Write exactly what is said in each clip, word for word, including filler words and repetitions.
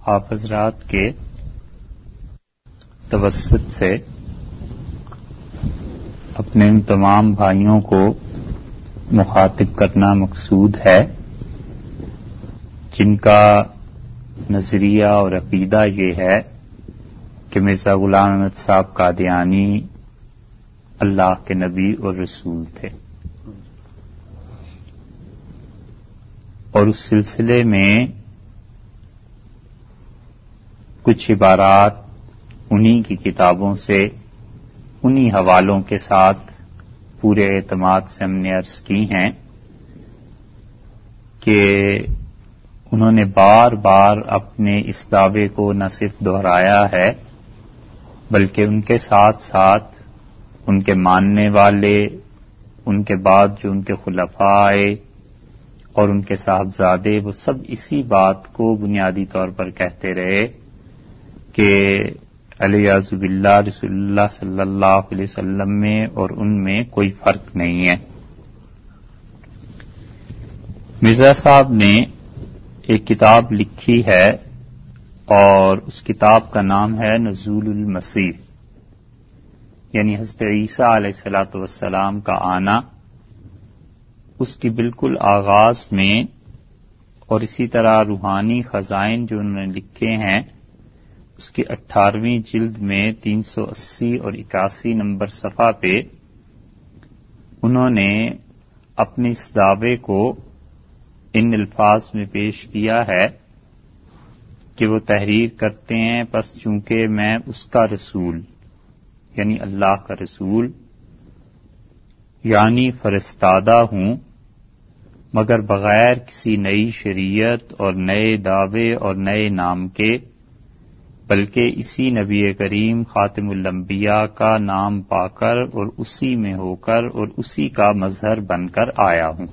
آپ حضرات کے توسط سے اپنے ان تمام بھائیوں کو مخاطب کرنا مقصود ہے جن کا نظریہ اور عقیدہ یہ ہے کہ مرزا غلام احمد صاحب قادیانی اللہ کے نبی اور رسول تھے، اور اس سلسلے میں کچھ عبارات انہی کی کتابوں سے انہی حوالوں کے ساتھ پورے اعتماد سے ہم نے عرض کی ہیں کہ انہوں نے بار بار اپنے اس دعوے کو نہ صرف دہرایا ہے بلکہ ان کے ساتھ ساتھ ان کے ماننے والے، ان کے بعد جو ان کے خلفاء آئے اور ان کے صاحبزادے، وہ سب اسی بات کو بنیادی طور پر کہتے رہے کہ الیاذ باللہ رسول اللہ صلی اللہ علیہ وسلم میں اور ان میں کوئی فرق نہیں ہے۔ مرزا صاحب نے ایک کتاب لکھی ہے اور اس کتاب کا نام ہے نزول المسیح، یعنی حضرت عیسیٰ علیہ الصلوۃ والسلام کا آنا۔ اس کی بالکل آغاز میں اور اسی طرح روحانی خزائن جو انہوں نے لکھے ہیں اس کی اٹھارہویں جلد میں تین سو اسی اور اکاسی نمبر صفحہ پہ انہوں نے اپنے اس دعوے کو ان الفاظ میں پیش کیا ہے کہ وہ تحریر کرتے ہیں، پس چونکہ میں اس کا رسول یعنی اللہ کا رسول یعنی فرستادہ ہوں، مگر بغیر کسی نئی شریعت اور نئے دعوے اور نئے نام کے، بلکہ اسی نبی کریم خاتم الانبیاء کا نام پا کر اور اسی میں ہو کر اور اسی کا مظہر بن کر آیا ہوں۔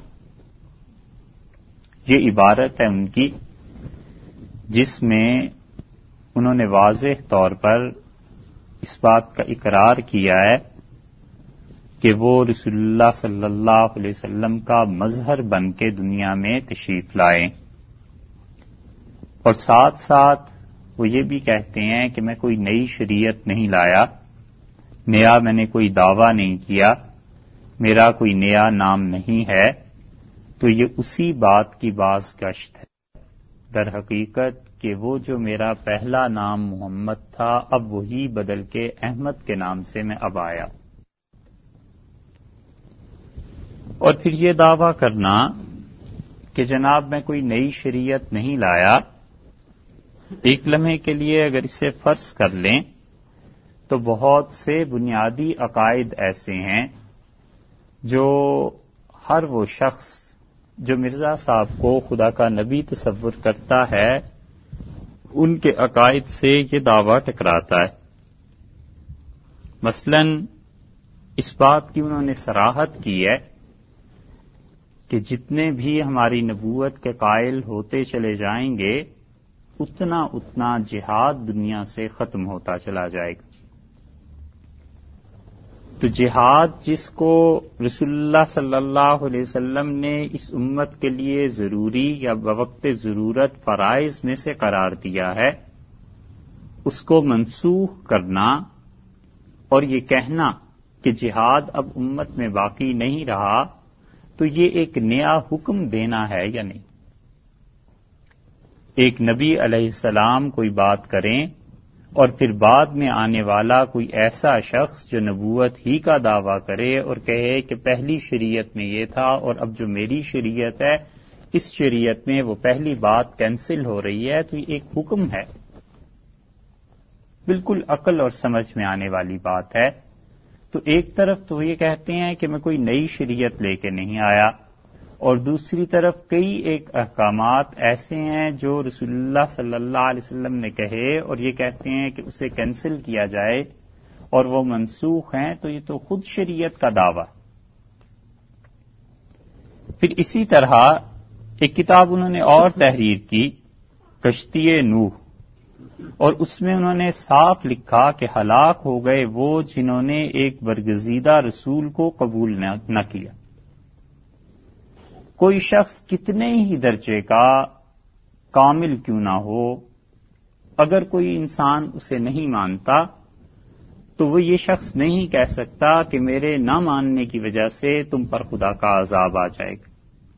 یہ عبارت ہے ان کی جس میں انہوں نے واضح طور پر اس بات کا اقرار کیا ہے کہ وہ رسول اللہ صلی اللہ علیہ وسلم کا مظہر بن کے دنیا میں تشریف لائیں، اور ساتھ ساتھ وہ یہ بھی کہتے ہیں کہ میں کوئی نئی شریعت نہیں لایا، نیا میں نے کوئی دعویٰ نہیں کیا، میرا کوئی نیا نام نہیں ہے۔ تو یہ اسی بات کی باز گشت ہے در حقیقت کہ وہ جو میرا پہلا نام محمد تھا اب وہی بدل کے احمد کے نام سے میں اب آیا۔ اور پھر یہ دعویٰ کرنا کہ جناب میں کوئی نئی شریعت نہیں لایا، ایک لمحے کے لیے اگر اسے فرض کر لیں تو بہت سے بنیادی عقائد ایسے ہیں جو ہر وہ شخص جو مرزا صاحب کو خدا کا نبی تصور کرتا ہے ان کے عقائد سے یہ دعویٰ ٹکراتا ہے۔ مثلا اس بات کی انہوں نے صراحت کی ہے کہ جتنے بھی ہماری نبوت کے قائل ہوتے چلے جائیں گے اتنا اتنا جہاد دنیا سے ختم ہوتا چلا جائے گا۔ تو جہاد جس کو رسول اللہ صلی اللہ علیہ وسلم نے اس امت کے لیے ضروری یا بوقت ضرورت فرائض میں سے قرار دیا ہے، اس کو منسوخ کرنا اور یہ کہنا کہ جہاد اب امت میں باقی نہیں رہا، تو یہ ایک نیا حکم دینا ہے یا نہیں؟ ایک نبی علیہ السلام کوئی بات کریں اور پھر بعد میں آنے والا کوئی ایسا شخص جو نبوت ہی کا دعویٰ کرے اور کہے کہ پہلی شریعت میں یہ تھا اور اب جو میری شریعت ہے اس شریعت میں وہ پہلی بات کینسل ہو رہی ہے، تو یہ ایک حکم ہے، بالکل عقل اور سمجھ میں آنے والی بات ہے۔ تو ایک طرف تو یہ کہتے ہیں کہ میں کوئی نئی شریعت لے کے نہیں آیا، اور دوسری طرف کئی ایک احکامات ایسے ہیں جو رسول اللہ صلی اللہ علیہ وسلم نے کہے اور یہ کہتے ہیں کہ اسے کینسل کیا جائے اور وہ منسوخ ہیں، تو یہ تو خود شریعت کا دعویٰ۔ پھر اسی طرح ایک کتاب انہوں نے اور تحریر کی، کشتی نوح، اور اس میں انہوں نے صاف لکھا کہ ہلاک ہو گئے وہ جنہوں نے ایک برگزیدہ رسول کو قبول نہ کیا۔ کوئی شخص کتنے ہی درجے کا کامل کیوں نہ ہو، اگر کوئی انسان اسے نہیں مانتا تو وہ یہ شخص نہیں کہہ سکتا کہ میرے نہ ماننے کی وجہ سے تم پر خدا کا عذاب آ جائے گا۔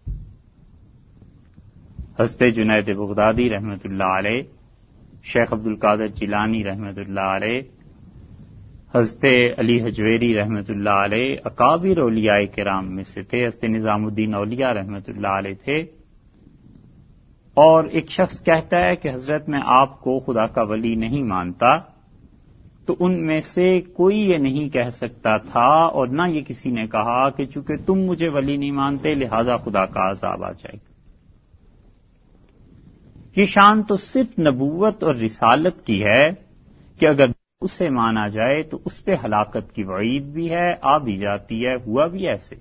حضرت جنید بغدادی رحمۃ اللہ علیہ، شیخ عبد القادر جیلانی رحمۃ اللہ علیہ، حضرت علی حجویری رحمۃ اللہ علیہ اکابر اولیاء کرام میں سے تھے، حضرت نظام الدین اولیاء رحمۃ اللہ علیہ تھے۔ اور ایک شخص کہتا ہے کہ حضرت میں آپ کو خدا کا ولی نہیں مانتا، تو ان میں سے کوئی یہ نہیں کہہ سکتا تھا اور نہ یہ کسی نے کہا کہ چونکہ تم مجھے ولی نہیں مانتے لہذا خدا کا عذاب آ جائے گا۔ یہ شان تو صرف نبوت اور رسالت کی ہے کہ اگر اسے مانا جائے تو اس پہ ہلاکت کی وعید بھی ہے، آ بھی جاتی ہے، ہوا بھی ایسے۔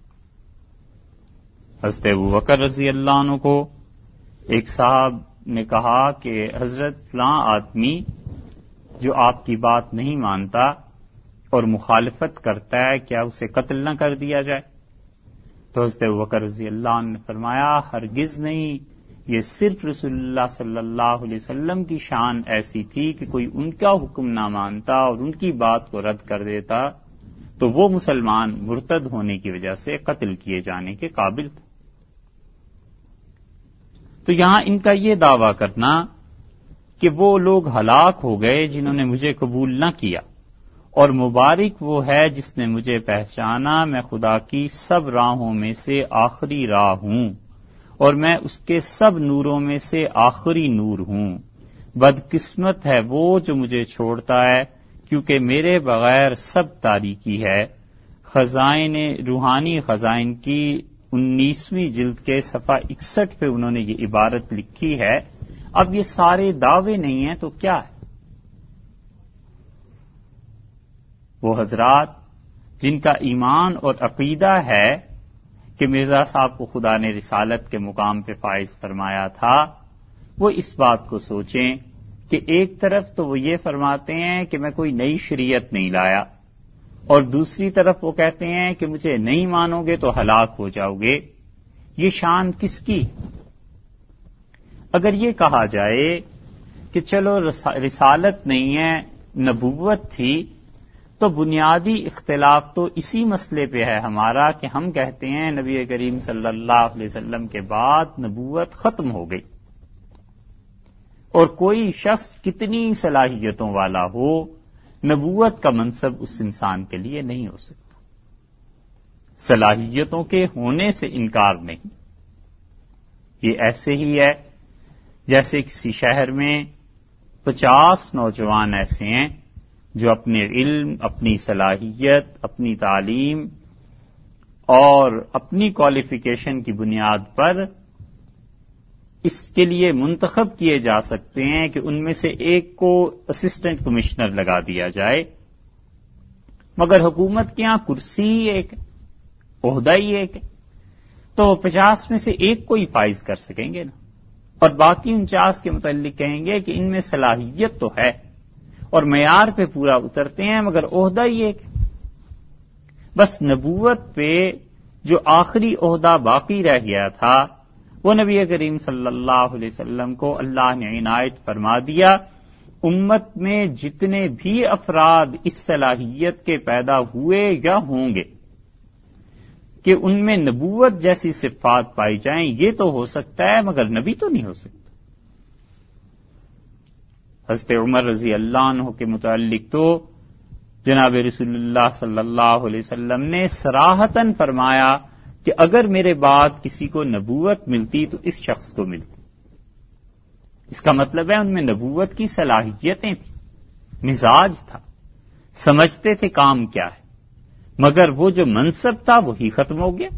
حضرت ابوبکر رضی اللہ عنہ کو ایک صاحب نے کہا کہ حضرت فلاں آدمی جو آپ کی بات نہیں مانتا اور مخالفت کرتا ہے، کیا اسے قتل نہ کر دیا جائے؟ تو حضرت ابوبکر رضی اللہ عنہ نے فرمایا ہرگز نہیں، یہ صرف رسول اللہ صلی اللہ علیہ وسلم کی شان ایسی تھی کہ کوئی ان کا حکم نہ مانتا اور ان کی بات کو رد کر دیتا تو وہ مسلمان مرتد ہونے کی وجہ سے قتل کیے جانے کے قابل تھے۔ تو یہاں ان کا یہ دعویٰ کرنا کہ وہ لوگ ہلاک ہو گئے جنہوں نے مجھے قبول نہ کیا، اور مبارک وہ ہے جس نے مجھے پہچانا، میں خدا کی سب راہوں میں سے آخری راہ ہوں اور میں اس کے سب نوروں میں سے آخری نور ہوں، بدقسمت ہے وہ جو مجھے چھوڑتا ہے کیونکہ میرے بغیر سب تاریکی ہے۔ خزائن روحانی خزائن کی انیسویں جلد کے صفحہ اکسٹھ پہ انہوں نے یہ عبارت لکھی ہے۔ اب یہ سارے دعوے نہیں ہیں تو کیا ہے؟ وہ حضرات جن کا ایمان اور عقیدہ ہے کہ مرزا صاحب کو خدا نے رسالت کے مقام پہ فائز فرمایا تھا، وہ اس بات کو سوچیں کہ ایک طرف تو وہ یہ فرماتے ہیں کہ میں کوئی نئی شریعت نہیں لایا، اور دوسری طرف وہ کہتے ہیں کہ مجھے نہیں مانو گے تو ہلاک ہو جاؤ گے۔ یہ شان کس کی؟ اگر یہ کہا جائے کہ چلو رسالت نہیں ہے، نبوت تھی، تو بنیادی اختلاف تو اسی مسئلے پہ ہے ہمارا کہ ہم کہتے ہیں نبی کریم صلی اللہ علیہ وسلم کے بعد نبوت ختم ہو گئی، اور کوئی شخص کتنی صلاحیتوں والا ہو، نبوت کا منصب اس انسان کے لیے نہیں ہو سکتا۔ صلاحیتوں کے ہونے سے انکار نہیں۔ یہ ایسے ہی ہے جیسے کسی شہر میں پچاس نوجوان ایسے ہیں جو اپنے علم، اپنی صلاحیت، اپنی تعلیم اور اپنی کوالیفیکیشن کی بنیاد پر اس کے لیے منتخب کیے جا سکتے ہیں کہ ان میں سے ایک کو اسسٹنٹ کمشنر لگا دیا جائے، مگر حکومت کے ہاں کرسی ہی ایک ہے، عہدہ ہی ایک ہے، تو پچاس میں سے ایک کو ہی فائز کر سکیں گے نا، اور باقی انچاس کے متعلق کہیں گے کہ ان میں صلاحیت تو ہے اور معیار پہ پورا اترتے ہیں مگر عہدہ ہی ایک ہے۔ بس نبوت پہ جو آخری عہدہ باقی رہ گیا تھا وہ نبی کریم صلی اللہ علیہ وسلم کو اللہ نے عنایت فرما دیا۔ امت میں جتنے بھی افراد اس صلاحیت کے پیدا ہوئے یا ہوں گے کہ ان میں نبوت جیسی صفات پائی جائیں، یہ تو ہو سکتا ہے مگر نبی تو نہیں ہو سکتا۔ حضرت عمر رضی اللہ عنہ کے متعلق تو جناب رسول اللہ صلی اللہ علیہ وسلم نے صراحتاً فرمایا کہ اگر میرے بعد کسی کو نبوت ملتی تو اس شخص کو ملتی۔ اس کا مطلب ہے ان میں نبوت کی صلاحیتیں تھیں، مزاج تھا، سمجھتے تھے کام کیا ہے، مگر وہ جو منصب تھا وہی ختم ہو گیا۔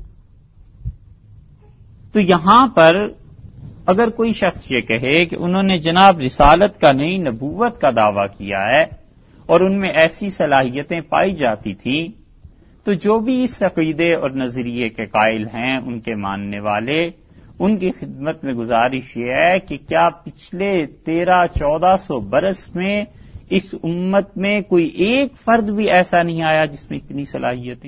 تو یہاں پر اگر کوئی شخص یہ کہے کہ انہوں نے جناب رسالت کا نہیں نبوت کا دعویٰ کیا ہے اور ان میں ایسی صلاحیتیں پائی جاتی تھیں، تو جو بھی اس عقیدے اور نظریے کے قائل ہیں ان کے ماننے والے، ان کی خدمت میں گزارش یہ ہے کہ کیا پچھلے تیرہ چودہ سو برس میں اس امت میں کوئی ایک فرد بھی ایسا نہیں آیا جس میں اتنی صلاحیتیں،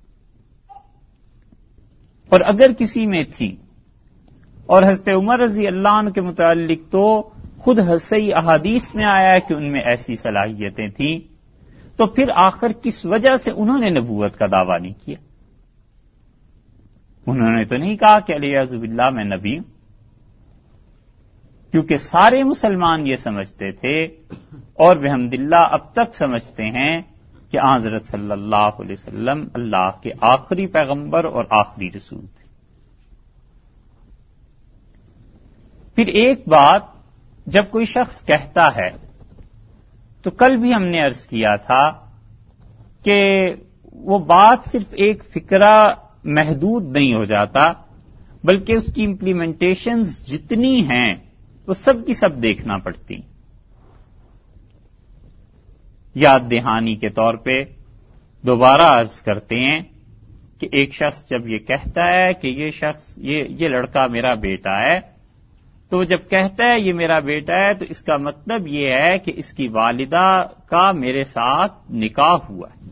اور اگر کسی میں تھی، اور حضرت عمر رضی اللہ عنہ کے متعلق تو خود صحیح احادیث میں آیا ہے کہ ان میں ایسی صلاحیتیں تھیں، تو پھر آخر کس وجہ سے انہوں نے نبوت کا دعویٰ نہیں کیا؟ انہوں نے تو نہیں کہا کہ الیاذ باللہ میں نبی ہوں، کیونکہ سارے مسلمان یہ سمجھتے تھے اور بحمداللہ اب تک سمجھتے ہیں کہ حضرت صلی اللہ علیہ وسلم اللہ کے آخری پیغمبر اور آخری رسول تھے۔ پھر ایک بات جب کوئی شخص کہتا ہے، تو کل بھی ہم نے عرض کیا تھا کہ وہ بات صرف ایک فکرہ محدود نہیں ہو جاتا، بلکہ اس کی امپلیمنٹیشنز جتنی ہیں وہ سب کی سب دیکھنا پڑتی۔ یاد دہانی کے طور پہ دوبارہ عرض کرتے ہیں کہ ایک شخص جب یہ کہتا ہے کہ یہ شخص یہ یہ لڑکا میرا بیٹا ہے، تو جب کہتا ہے یہ میرا بیٹا ہے تو اس کا مطلب یہ ہے کہ اس کی والدہ کا میرے ساتھ نکاح ہوا ہے،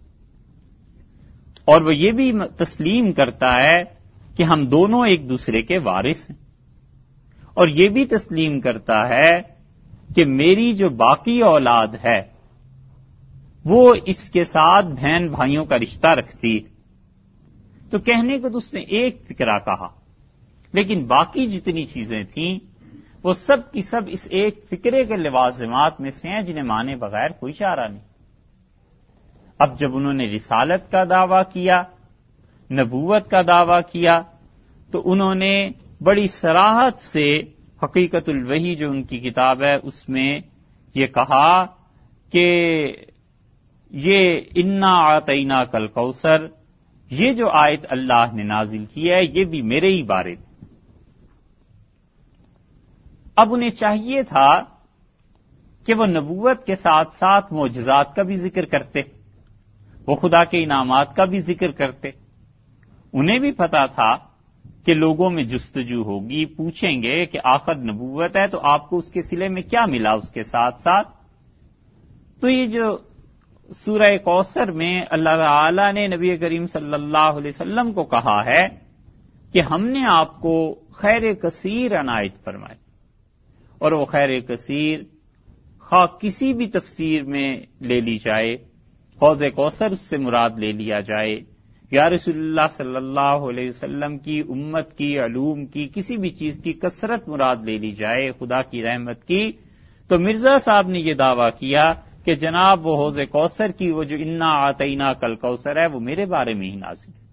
اور وہ یہ بھی تسلیم کرتا ہے کہ ہم دونوں ایک دوسرے کے وارث ہیں، اور یہ بھی تسلیم کرتا ہے کہ میری جو باقی اولاد ہے وہ اس کے ساتھ بہن بھائیوں کا رشتہ رکھتی ہے۔ تو کہنے کو تو اس نے ایک فکرہ کہا، لیکن باقی جتنی چیزیں تھیں وہ سب کی سب اس ایک فکرے کے لوازمات میں سے ہیں جنہیں مانے بغیر کوئی چارہ نہیں۔ اب جب انہوں نے رسالت کا دعویٰ کیا، نبوت کا دعویٰ کیا، تو انہوں نے بڑی صراحت سے حقیقت الوحی جو ان کی کتاب ہے اس میں یہ کہا کہ یہ انا اعطینا کل کوثر، یہ جو آیت اللہ نے نازل کی ہے یہ بھی میرے ہی بارے میں۔ اب انہیں چاہیے تھا کہ وہ نبوت کے ساتھ ساتھ معجزات کا بھی ذکر کرتے، وہ خدا کے انعامات کا بھی ذکر کرتے۔ انہیں بھی پتا تھا کہ لوگوں میں جستجو ہوگی، پوچھیں گے کہ آخر نبوت ہے تو آپ کو اس کے صلے میں کیا ملا اس کے ساتھ ساتھ۔ تو یہ جو سورہ کوثر میں اللہ تعالی نے نبی کریم صلی اللہ علیہ وسلم کو کہا ہے کہ ہم نے آپ کو خیر کثیر عنایت فرمائی، اور وہ خیر کثیر خواہ کسی بھی تفسیر میں لے لی جائے، حوض کوثر اس سے مراد لے لیا جائے، یا رسول اللہ صلی اللہ علیہ وسلم کی امت کی علوم کی کسی بھی چیز کی کثرت مراد لے لی جائے، خدا کی رحمت کی، تو مرزا صاحب نے یہ دعویٰ کیا کہ جناب وہ حوض کوثر کی وہ جو انا آتینا کل کوثر ہے وہ میرے بارے میں ہی نازل ہے۔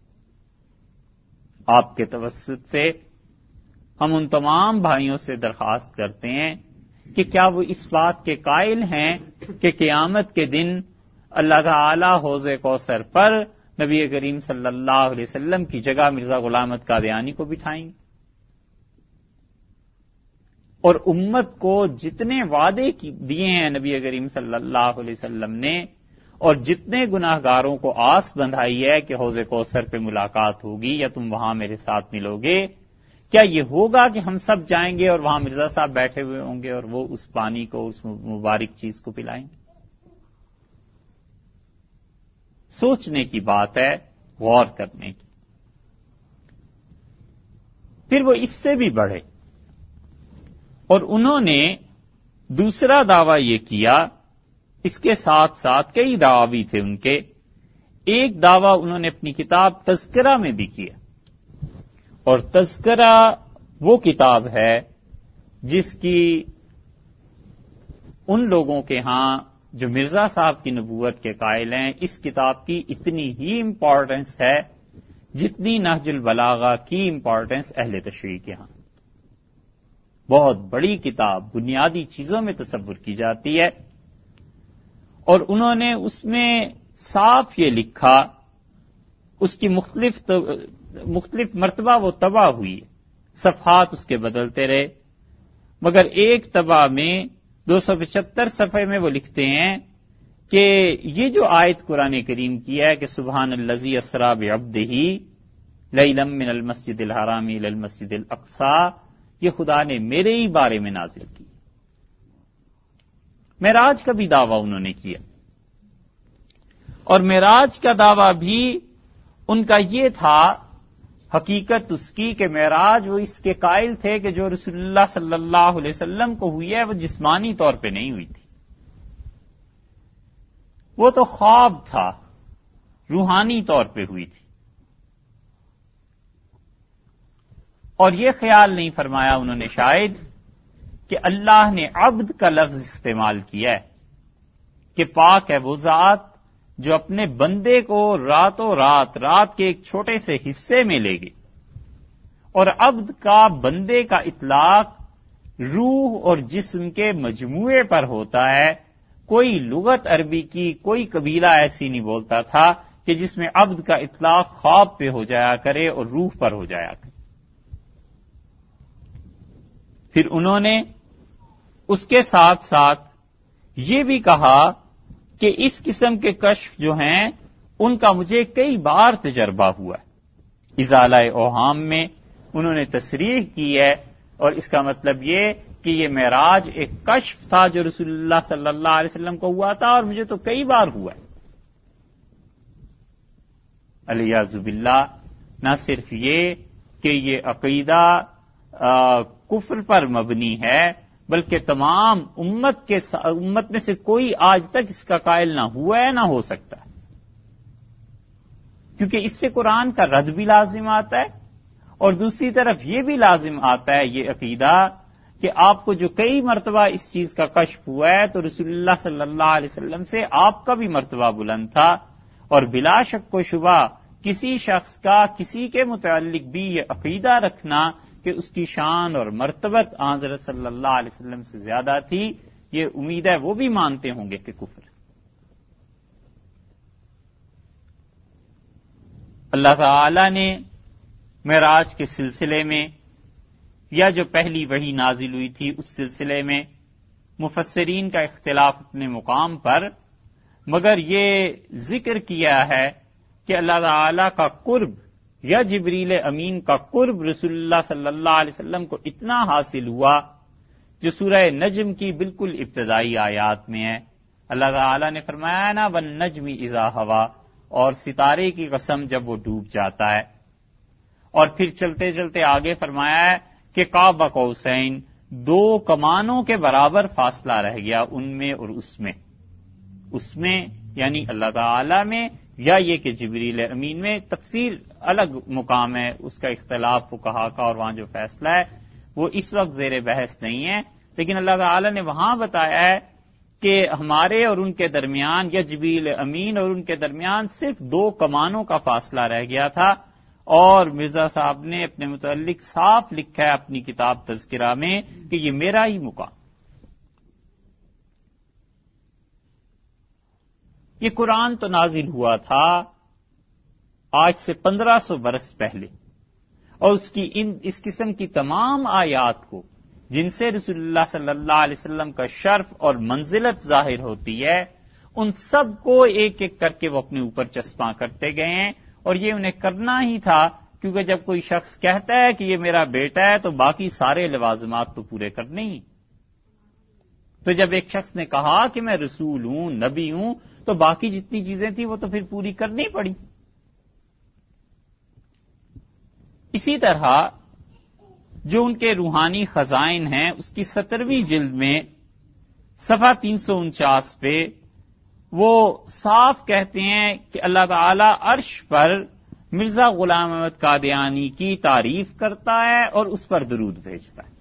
آپ کے توسط سے ہم ان تمام بھائیوں سے درخواست کرتے ہیں کہ کیا وہ اس بات کے قائل ہیں کہ قیامت کے دن اللہ تعالی حوض کوثر پر نبی کریم صلی اللہ علیہ وسلم کی جگہ مرزا غلام احمد قادیانی کو بٹھائیں گے، اور امت کو جتنے وعدے دیے ہیں نبی کریم صلی اللہ علیہ وسلم نے، اور جتنے گناہ گاروں کو آس بندھائی ہے کہ حوض کوثر پہ ملاقات ہوگی یا تم وہاں میرے ساتھ ملو گے، کیا یہ ہوگا کہ ہم سب جائیں گے اور وہاں مرزا صاحب بیٹھے ہوئے ہوں گے اور وہ اس پانی کو، اس مبارک چیز کو پلائیں گے؟ سوچنے کی بات ہے، غور کرنے کی۔ پھر وہ اس سے بھی بڑھے اور انہوں نے دوسرا دعویٰ یہ کیا، اس کے ساتھ ساتھ کئی دعوی تھے ان کے، ایک دعویٰ انہوں نے اپنی کتاب تذکرہ میں بھی کیا، اور تذکرہ وہ کتاب ہے جس کی ان لوگوں کے ہاں جو مرزا صاحب کی نبوت کے قائل ہیں اس کتاب کی اتنی ہی امپورٹنس ہے جتنی نہج البلاغہ کی امپورٹنس اہل تشریح کے ہاں۔ بہت بڑی کتاب، بنیادی چیزوں میں تصور کی جاتی ہے، اور انہوں نے اس میں صاف یہ لکھا، اس کی مختلف مختلف مرتبہ وہ طبع ہوئی، صفحات اس کے بدلتے رہے، مگر ایک طبع میں دو سو پچہتر صفحے میں وہ لکھتے ہیں کہ یہ جو آیت قرآن کریم کی ہے کہ سبحان الذی اسری بعبدہ لیلا من المسجد الحرام الی المسجد الاقصی، یہ خدا نے میرے ہی بارے میں نازل کی۔ معراج کا بھی دعویٰ انہوں نے کیا، اور معراج کا دعویٰ بھی ان کا یہ تھا حقیقت اس کی کہ معراج وہ اس کے قائل تھے کہ جو رسول اللہ صلی اللہ علیہ وسلم کو ہوئی ہے وہ جسمانی طور پہ نہیں ہوئی تھی، وہ تو خواب تھا، روحانی طور پہ ہوئی تھی. اور یہ خیال نہیں فرمایا انہوں نے شاید کہ اللہ نے عبد کا لفظ استعمال کیا ہے کہ پاک ہے وہ ذات جو اپنے بندے کو راتوں رات رات کے ایک چھوٹے سے حصے میں لے گی. اور عبد کا بندے کا اطلاق روح اور جسم کے مجموعے پر ہوتا ہے. کوئی لغت عربی کی کوئی قبیلہ ایسی نہیں بولتا تھا کہ جس میں عبد کا اطلاق خواب پہ ہو جایا کرے اور روح پر ہو جایا کرے. پھر انہوں نے اس کے ساتھ ساتھ یہ بھی کہا کہ اس قسم کے کشف جو ہیں ان کا مجھے کئی بار تجربہ ہوا ہے. ازالہ اوہام میں انہوں نے تصریح کی ہے، اور اس کا مطلب یہ کہ یہ معراج ایک کشف تھا جو رسول اللہ صلی اللہ علیہ وسلم کو ہوا تھا، اور مجھے تو کئی بار ہوا ہے. الیاذ باللہ، نہ صرف یہ کہ یہ عقیدہ کفر پر مبنی ہے، بلکہ تمام امت کے امت میں سے کوئی آج تک اس کا قائل نہ ہوا ہے نہ ہو سکتا ہے، کیونکہ اس سے قرآن کا رد بھی لازم آتا ہے، اور دوسری طرف یہ بھی لازم آتا ہے یہ عقیدہ کہ آپ کو جو کئی مرتبہ اس چیز کا کشف ہوا ہے تو رسول اللہ صلی اللہ علیہ وسلم سے آپ کا بھی مرتبہ بلند تھا. اور بلا شک و شبہ کسی شخص کا کسی کے متعلق بھی یہ عقیدہ رکھنا کہ اس کی شان اور مرتبت حضرت صلی اللہ علیہ وسلم سے زیادہ تھی، یہ امید ہے وہ بھی مانتے ہوں گے کہ کفر ہے. اللہ تعالی نے معراج کے سلسلے میں یا جو پہلی وحی نازل ہوئی تھی اس سلسلے میں مفسرین کا اختلاف اپنے مقام پر، مگر یہ ذکر کیا ہے کہ اللہ تعالی کا قرب یا جبریل امین کا قرب رسول اللہ صلی اللہ علیہ وسلم کو اتنا حاصل ہوا جو سورہ نجم کی بالکل ابتدائی آیات میں ہے. اللہ تعالی نے فرمایا نا والنجم اذا ہوا، اور ستارے کی قسم جب وہ ڈوب جاتا ہے. اور پھر چلتے چلتے آگے فرمایا ہے کہ قاب قوسین، دو کمانوں کے برابر فاصلہ رہ گیا ان میں اور اس میں اس میں یعنی اللہ تعالی میں، یا یہ کہ جبریل امین میں. تفصیل الگ مقام ہے، اس کا اختلاف فقہا کا، اور وہاں جو فیصلہ ہے وہ اس وقت زیر بحث نہیں ہے. لیکن اللہ تعالی نے وہاں بتایا ہے کہ ہمارے اور ان کے درمیان یا جبریل امین اور ان کے درمیان صرف دو کمانوں کا فاصلہ رہ گیا تھا. اور مرزا صاحب نے اپنے متعلق صاف لکھا ہے اپنی کتاب تذکرہ میں کہ یہ میرا ہی مقام. یہ قرآن تو نازل ہوا تھا آج سے پندرہ سو برس پہلے، اور اس کی ان اس قسم کی تمام آیات کو جن سے رسول اللہ صلی اللہ علیہ وسلم کا شرف اور منزلت ظاہر ہوتی ہے، ان سب کو ایک ایک کر کے وہ اپنے اوپر چسپاں کرتے گئے ہیں. اور یہ انہیں کرنا ہی تھا، کیونکہ جب کوئی شخص کہتا ہے کہ یہ میرا بیٹا ہے تو باقی سارے لوازمات تو پورے کرنے ہی. تو جب ایک شخص نے کہا کہ میں رسول ہوں، نبی ہوں، تو باقی جتنی چیزیں تھیں وہ تو پھر پوری کرنی پڑی. اسی طرح جو ان کے روحانی خزائن ہیں اس کی سترویں جلد میں صفحہ تین سو انچاس پہ وہ صاف کہتے ہیں کہ اللہ تعالی عرش پر مرزا غلام احمد قادیانی کی تعریف کرتا ہے اور اس پر درود بھیجتا ہے.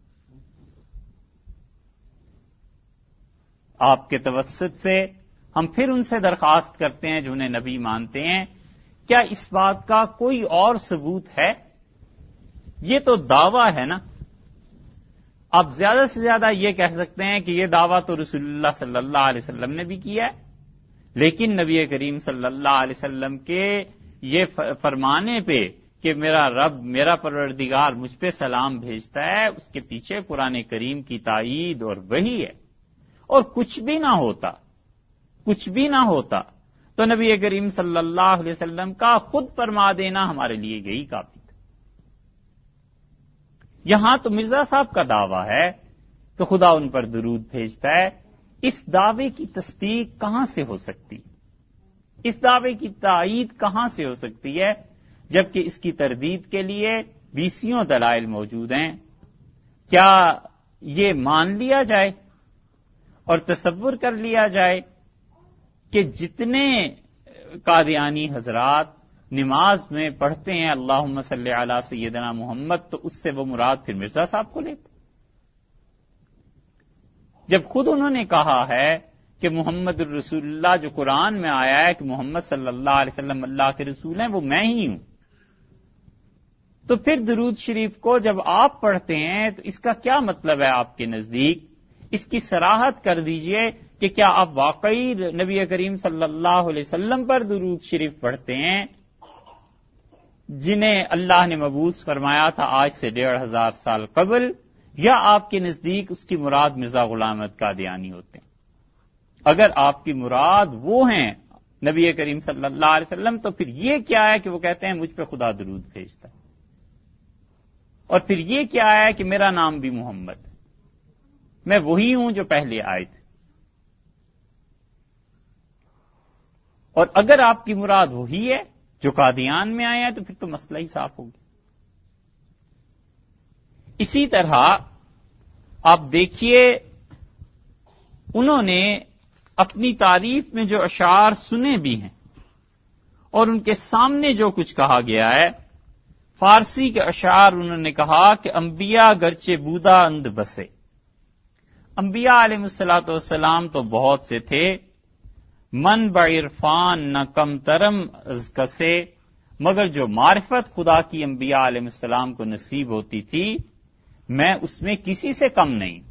آپ کے توسط سے ہم پھر ان سے درخواست کرتے ہیں جو انہیں نبی مانتے ہیں، کیا اس بات کا کوئی اور ثبوت ہے؟ یہ تو دعویٰ ہے نا. آپ زیادہ سے زیادہ یہ کہہ سکتے ہیں کہ یہ دعویٰ تو رسول اللہ صلی اللہ علیہ وسلم نے بھی کیا ہے، لیکن نبی کریم صلی اللہ علیہ وسلم کے یہ فرمانے پہ کہ میرا رب میرا پروردگار مجھ پہ سلام بھیجتا ہے، اس کے پیچھے قرآن کریم کی تائید اور وحی ہے. اور کچھ بھی نہ ہوتا کچھ بھی نہ ہوتا تو نبی کریم صلی اللہ علیہ وسلم کا خود فرما دینا ہمارے لیے یہی کافی. یہاں تو مرزا صاحب کا دعویٰ ہے کہ خدا ان پر درود بھیجتا ہے. اس دعوے کی تصدیق کہاں سے ہو سکتی؟ اس دعوے کی تائید کہاں سے ہو سکتی ہے جبکہ اس کی تردید کے لیے بیسیوں دلائل موجود ہیں؟ کیا یہ مان لیا جائے اور تصور کر لیا جائے کہ جتنے قادیانی حضرات نماز میں پڑھتے ہیں اللہم صلی علی سیدنا محمد، تو اس سے وہ مراد پھر مرزا صاحب کو لیتے، جب خود انہوں نے کہا ہے کہ محمد الرسول اللہ جو قرآن میں آیا ہے کہ محمد صلی اللہ علیہ وسلم اللہ کے رسول ہیں وہ میں ہی ہوں؟ تو پھر درود شریف کو جب آپ پڑھتے ہیں تو اس کا کیا مطلب ہے آپ کے نزدیک؟ اس کی صراحت کر دیجئے کہ کیا آپ واقعی نبی کریم صلی اللہ علیہ وسلم پر درود شریف پڑھتے ہیں جنہیں اللہ نے مبعوث فرمایا تھا آج سے ڈیڑھ ہزار سال قبل، یا آپ کے نزدیک اس کی مراد مرزا غلام احمد قادیانی ہوتے ہیں؟ اگر آپ کی مراد وہ ہیں نبی کریم صلی اللہ علیہ وسلم، تو پھر یہ کیا ہے کہ وہ کہتے ہیں مجھ پہ خدا درود بھیجتا ہے، اور پھر یہ کیا ہے کہ میرا نام بھی محمد ہے، میں وہی ہوں جو پہلے آئے تھے؟ اور اگر آپ کی مراد وہی ہے جو قادیان میں آئے ہیں تو پھر تو مسئلہ ہی صاف ہو گیا۔ اسی طرح آپ دیکھیے انہوں نے اپنی تعریف میں جو اشعار سنے بھی ہیں اور ان کے سامنے جو کچھ کہا گیا ہے، فارسی کے اشعار انہوں نے کہا کہ انبیاء گرچہ بودا اند بسے، انبیاء علیہ الصلوۃ والسلام تو بہت سے تھے، من بعرفان نہ کم ترم از کسے، مگر جو معرفت خدا کی انبیاء علیہ السلام کو نصیب ہوتی تھی میں اس میں کسی سے کم نہیں۔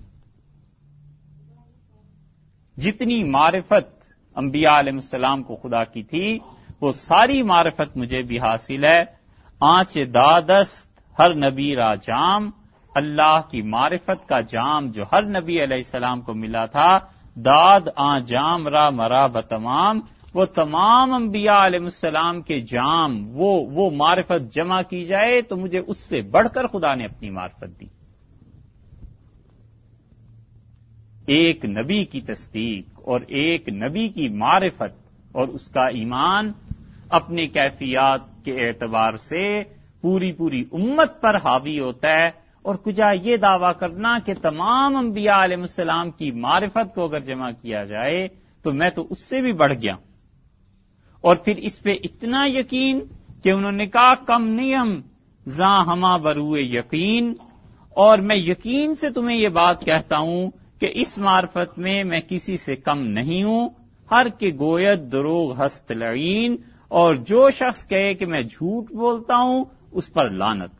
جتنی معرفت انبیاء علیہ السلام کو خدا کی تھی وہ ساری معرفت مجھے بھی حاصل ہے۔ آنچ دادست ہر نبی را جام، اللہ کی معرفت کا جام جو ہر نبی علیہ السلام کو ملا تھا، داد آ جام را مرا بتمام، وہ تمام انبیاء علیہ السلام کے جام وہ وہ معرفت جمع کی جائے تو مجھے اس سے بڑھ کر خدا نے اپنی معرفت دی۔ ایک نبی کی تصدیق اور ایک نبی کی معرفت اور اس کا ایمان اپنے کیفیات کے اعتبار سے پوری پوری امت پر حاوی ہوتا ہے، اور کجا یہ دعویٰ کرنا کہ تمام انبیاء علیہ السلام کی معرفت کو اگر جمع کیا جائے تو میں تو اس سے بھی بڑھ گیا۔ اور پھر اس پہ اتنا یقین کہ انہوں نے کہا کم نیم زاں ہما بروئے یقین، اور میں یقین سے تمہیں یہ بات کہتا ہوں کہ اس معرفت میں میں کسی سے کم نہیں ہوں، ہر کے گویت دروغ ہست لعین، اور جو شخص کہے کہ میں جھوٹ بولتا ہوں اس پر لعنت۔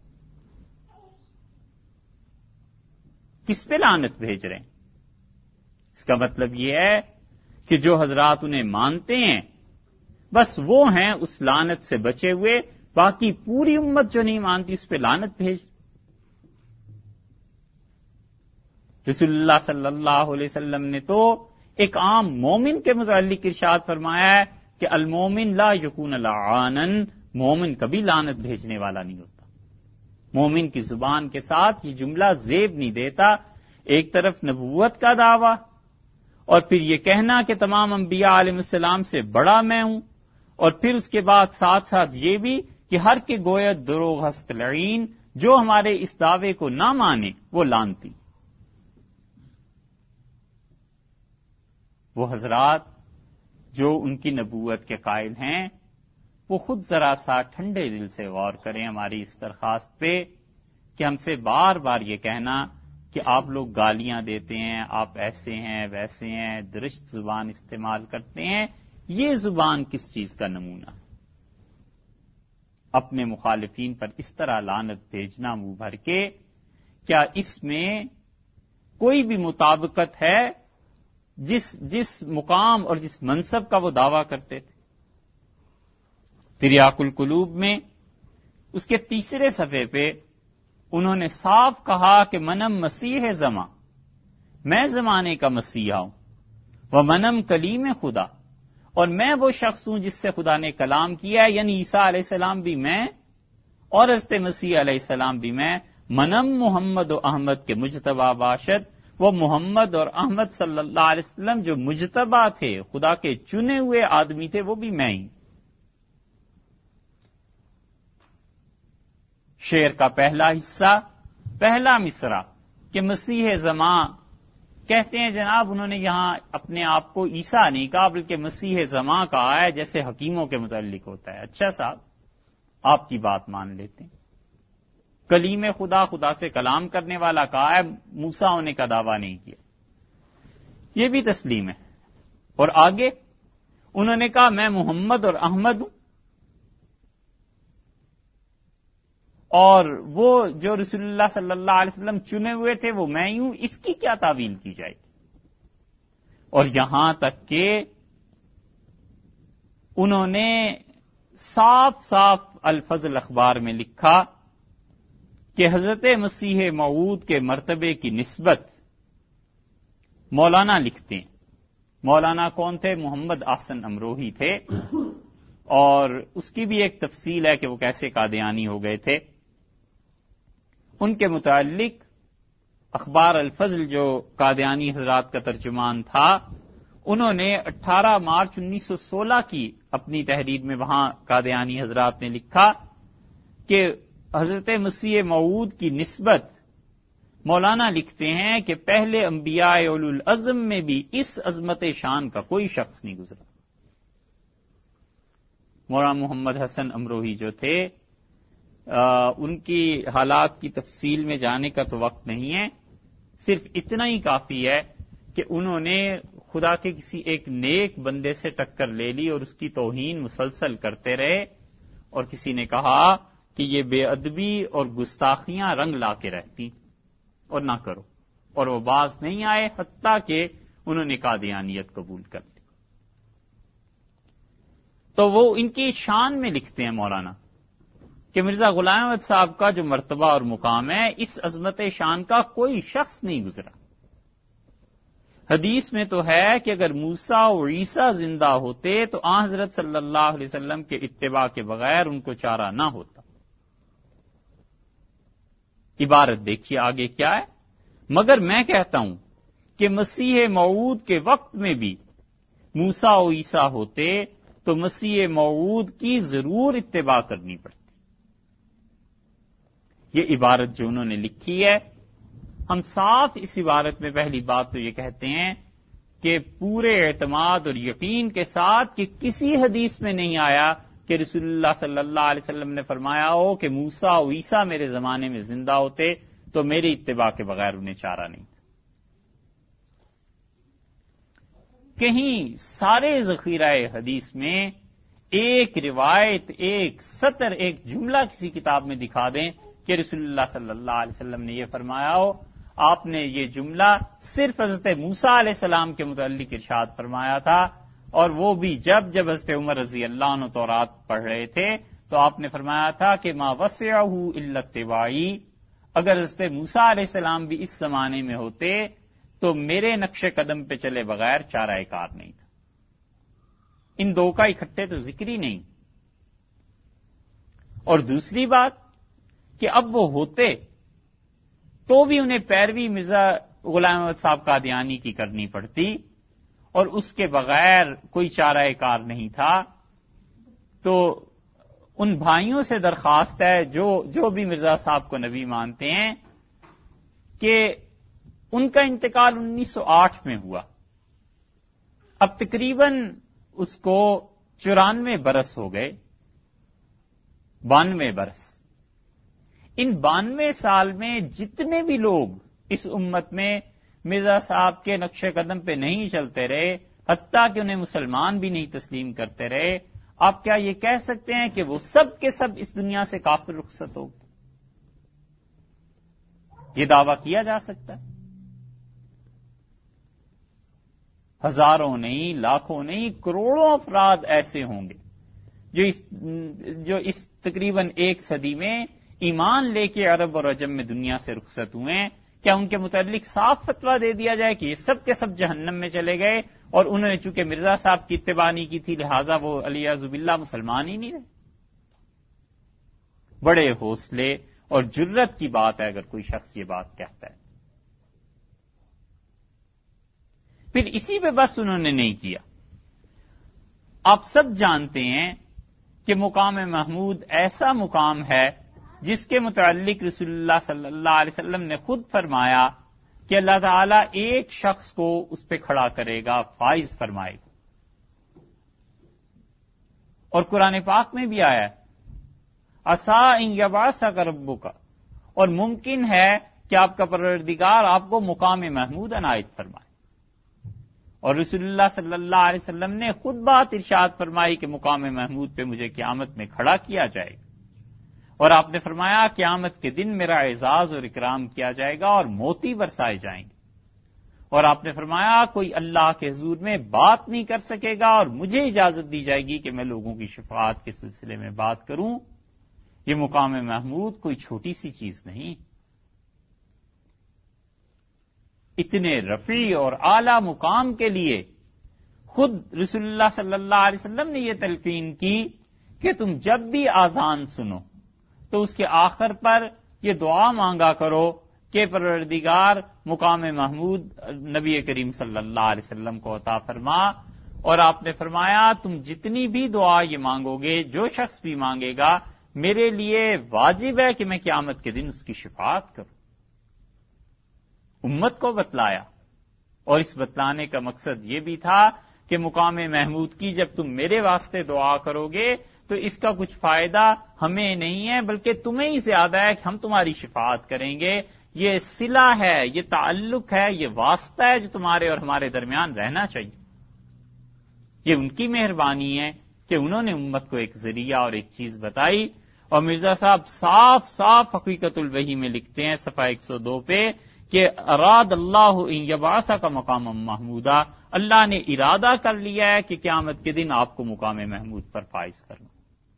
کس پہ لعنت بھیج رہے ہیں؟ اس کا مطلب یہ ہے کہ جو حضرات انہیں مانتے ہیں بس وہ ہیں اس لعنت سے بچے ہوئے، باقی پوری امت جو نہیں مانتی اس پہ لعنت بھیج۔ رسول اللہ صلی اللہ علیہ وسلم نے تو ایک عام مومن کے متعلق ارشاد فرمایا ہے کہ المومن لا یکون لعانا، مومن کبھی لعنت بھیجنے والا نہیں ہوتا۔ مومن کی زبان کے ساتھ یہ جملہ زیب نہیں دیتا، ایک طرف نبوت کا دعویٰ اور پھر یہ کہنا کہ تمام انبیاء علیہ السلام سے بڑا میں ہوں، اور پھر اس کے بعد ساتھ ساتھ یہ بھی کہ ہر کے گویت دروغ ہست لعین، جو ہمارے اس دعوے کو نہ مانے وہ لعنتی۔ وہ حضرات جو ان کی نبوت کے قائل ہیں وہ خود ذرا سا ٹھنڈے دل سے غور کریں ہماری اس درخواست پہ کہ ہم سے بار بار یہ کہنا کہ آپ لوگ گالیاں دیتے ہیں، آپ ایسے ہیں ویسے ہیں، درشت زبان استعمال کرتے ہیں، یہ زبان کس چیز کا نمونہ؟ اپنے مخالفین پر اس طرح لعنت بھیجنا منہ بھر کے، کیا اس میں کوئی بھی مطابقت ہے جس جس مقام اور جس منصب کا وہ دعویٰ کرتے تھے؟ تریاق القلوب میں اس کے تیسرے صفحے پہ انہوں نے صاف کہا کہ منم مسیح زماں، میں زمانے کا مسیحا ہوں، وہ منم کلیم خدا، اور میں وہ شخص ہوں جس سے خدا نے کلام کیا ہے، یعنی عیسیٰ علیہ السلام بھی میں اور حضرت مسیح علیہ السلام بھی میں، منم محمد و احمد کے مجتبی باشد، وہ محمد اور احمد صلی اللہ علیہ وسلم جو مجتبی تھے، خدا کے چنے ہوئے آدمی تھے، وہ بھی میں ہی۔ شعر کا پہلا حصہ، پہلا مصرع کہ مسیح زماں کہتے ہیں جناب انہوں نے یہاں اپنے آپ کو عیسیٰ نہیں کہا بلکہ مسیح زماں کہا ہے، جیسے حکیموں کے متعلق ہوتا ہے۔ اچھا صاحب آپ کی بات مان لیتے ہیں۔ کلیم خدا، خدا سے کلام کرنے والا کہا ہے، موسیٰ ہونے کا دعویٰ نہیں کیا، یہ بھی تسلیم ہے۔ اور آگے انہوں نے کہا میں محمد اور احمد ہوں، اور وہ جو رسول اللہ صلی اللہ علیہ وسلم چنے ہوئے تھے وہ میں ہی ہوں، اس کی کیا تعویل کی جائے گی؟ اور یہاں تک کہ انہوں نے صاف صاف الفاظ الاخبار میں لکھا کہ حضرت مسیح موعود کے مرتبے کی نسبت مولانا لکھتے ہیں۔ مولانا کون تھے؟ محمد احسن امروہی تھے، اور اس کی بھی ایک تفصیل ہے کہ وہ کیسے قادیانی ہو گئے تھے۔ ان کے متعلق اخبار الفضل جو قادیانی حضرات کا ترجمان تھا، انہوں نے اٹھارہ مارچ انیس سو سولہ کی اپنی تحریر میں وہاں قادیانی حضرات نے لکھا کہ حضرت مسیح موعود کی نسبت مولانا لکھتے ہیں کہ پہلے انبیاء اولو العزم میں بھی اس عظمت شان کا کوئی شخص نہیں گزرا۔ مولانا محمد حسن امروہی جو تھے، آ, ان کی حالات کی تفصیل میں جانے کا تو وقت نہیں ہے، صرف اتنا ہی کافی ہے کہ انہوں نے خدا کے کسی ایک نیک بندے سے ٹکر لے لی اور اس کی توہین مسلسل کرتے رہے، اور کسی نے کہا کہ یہ بے ادبی اور گستاخیاں رنگ لا کے رہتی اور نہ کرو، اور وہ باز نہیں آئے حتیٰ کہ انہوں نے قادیانیت قبول کر لی۔ تو وہ ان کی شان میں لکھتے ہیں مولانا کہ مرزا غلام احمد صاحب کا جو مرتبہ اور مقام ہے، اس عظمت شان کا کوئی شخص نہیں گزرا۔ حدیث میں تو ہے کہ اگر موسیٰ اور عیسیٰ زندہ ہوتے تو آن حضرت صلی اللہ علیہ وسلم کے اتباع کے بغیر ان کو چارہ نہ ہوتا۔ عبارت دیکھیے آگے کیا ہے، مگر میں کہتا ہوں کہ مسیح موعود کے وقت میں بھی موسیٰ و عیسیٰ ہوتے تو مسیح موعود کی ضرور اتباع کرنی پڑتی۔ یہ عبارت جو انہوں نے لکھی ہے، ہم صاف اس عبارت میں پہلی بات تو یہ کہتے ہیں کہ پورے اعتماد اور یقین کے ساتھ کہ کسی حدیث میں نہیں آیا کہ رسول اللہ صلی اللہ علیہ وسلم نے فرمایا ہو کہ موسیٰ و عیسیٰ میرے زمانے میں زندہ ہوتے تو میری اتباع کے بغیر انہیں چارہ نہیں تھا۔ کہیں سارے ذخیرہ حدیث میں ایک روایت، ایک سطر، ایک جملہ کسی کتاب میں دکھا دیں کہ رسول اللہ صلی اللہ علیہ وسلم نے یہ فرمایا ہو۔ آپ نے یہ جملہ صرف حضرت موسیٰ علیہ السلام کے متعلق ارشاد فرمایا تھا، اور وہ بھی جب جب حضرت عمر رضی اللہ عنہ تورات پڑھ رہے تھے تو آپ نے فرمایا تھا کہ ما وسعہ الا اتباعی، اگر حضرت موسیٰ علیہ السلام بھی اس زمانے میں ہوتے تو میرے نقش قدم پہ چلے بغیر چارہ کار نہیں تھا۔ ان دو کا اکٹھے تو ذکر ہی نہیں۔ اور دوسری بات کہ اب وہ ہوتے تو بھی انہیں پیروی مرزا غلام احمد صاحب قادیانی کی کرنی پڑتی، اور اس کے بغیر کوئی چارہ کار نہیں تھا۔ تو ان بھائیوں سے درخواست ہے جو جو بھی مرزا صاحب کو نبی مانتے ہیں کہ ان کا انتقال انیس سو آٹھ میں ہوا، اب تقریباً اس کو چورانوے برس ہو گئے، بانوے برس۔ ان بانوے سال میں جتنے بھی لوگ اس امت میں مرزا صاحب کے نقش قدم پہ نہیں چلتے رہے، حتیٰ کہ انہیں مسلمان بھی نہیں تسلیم کرتے رہے، آپ کیا یہ کہہ سکتے ہیں کہ وہ سب کے سب اس دنیا سے کافر رخصت ہو گئے؟ یہ دعویٰ کیا جا سکتا ہے؟ ہزاروں نہیں، لاکھوں نہیں، کروڑوں افراد ایسے ہوں گے جو اس جو اس تقریباً ایک صدی میں ایمان لے کے عرب اور عجم میں دنیا سے رخصت ہوئے ہیں۔ کیا ان کے متعلق صاف فتویٰ دے دیا جائے کہ یہ سب کے سب جہنم میں چلے گئے، اور انہوں نے چونکہ مرزا صاحب کی اتباع نہیں کی تھی لہٰذا وہ علیہ باللہ مسلمان ہی نہیں رہے؟ بڑے حوصلے اور جرت کی بات ہے اگر کوئی شخص یہ بات کہتا ہے۔ پھر اسی پہ بس انہوں نے نہیں کیا۔ آپ سب جانتے ہیں کہ مقام محمود ایسا مقام ہے جس کے متعلق رسول اللہ صلی اللہ علیہ وسلم نے خود فرمایا کہ اللہ تعالیٰ ایک شخص کو اس پہ کھڑا کرے گا، فائز فرمائے گا. اور قرآن پاک میں بھی آیا ہے عسیٰ ان یبعثک ربک، اور ممکن ہے کہ آپ کا پروردگار آپ کو مقام محمود عنایت فرمائے. اور رسول اللہ صلی اللہ علیہ وسلم نے خود بات ارشاد فرمائی کہ مقام محمود پہ مجھے قیامت میں کھڑا کیا جائے گا. اور آپ نے فرمایا قیامت کے دن میرا اعزاز اور اکرام کیا جائے گا اور موتی برسائے جائیں گے. اور آپ نے فرمایا کوئی اللہ کے حضور میں بات نہیں کر سکے گا اور مجھے اجازت دی جائے گی کہ میں لوگوں کی شفاعت کے سلسلے میں بات کروں. یہ مقام محمود کوئی چھوٹی سی چیز نہیں. اتنے رفیع اور اعلی مقام کے لیے خود رسول اللہ صلی اللہ علیہ وسلم نے یہ تلقین کی کہ تم جب بھی آذان سنو تو اس کے آخر پر یہ دعا مانگا کرو کہ پروردگار مقام محمود نبی کریم صلی اللہ علیہ وسلم کو عطا فرما. اور آپ نے فرمایا تم جتنی بھی دعا یہ مانگو گے، جو شخص بھی مانگے گا، میرے لیے واجب ہے کہ میں قیامت کے دن اس کی شفاعت کروں. امت کو بتلایا، اور اس بتلانے کا مقصد یہ بھی تھا کہ مقام محمود کی جب تم میرے واسطے دعا کرو گے تو اس کا کچھ فائدہ ہمیں نہیں ہے بلکہ تمہیں ہی زیادہ ہے کہ ہم تمہاری شفاعت کریں گے. یہ صلہ ہے، یہ تعلق ہے، یہ واسطہ ہے جو تمہارے اور ہمارے درمیان رہنا چاہیے. یہ ان کی مہربانی ہے کہ انہوں نے امت کو ایک ذریعہ اور ایک چیز بتائی. اور مرزا صاحب صاف صاف حقیقت الوحی میں لکھتے ہیں صفحہ ایک سو دو پہ کہ اراد اللہ ان یبعثک مقام محمودا، اللہ نے ارادہ کر لیا ہے کہ قیامت کے دن آپ کو مقام محمود پر فائز کرنا.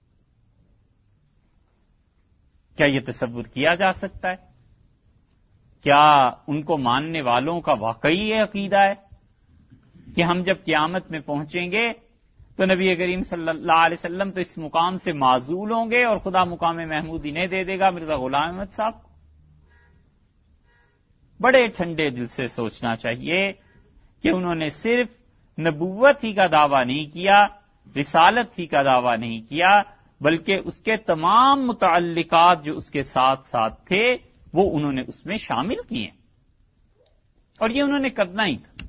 کیا یہ تصور کیا جا سکتا ہے؟ کیا ان کو ماننے والوں کا واقعی یہ عقیدہ ہے کہ ہم جب قیامت میں پہنچیں گے تو نبی کریم صلی اللہ علیہ وسلم تو اس مقام سے معزول ہوں گے اور خدا مقام محمود انہیں دے دے گا مرزا غلام احمد صاحب؟ بڑے ٹھنڈے دل سے سوچنا چاہیے کہ انہوں نے صرف نبوت ہی کا دعویٰ نہیں کیا، رسالت ہی کا دعویٰ نہیں کیا، بلکہ اس کے تمام متعلقات جو اس کے ساتھ ساتھ تھے وہ انہوں نے اس میں شامل کیے، اور یہ انہوں نے کرنا ہی تھا.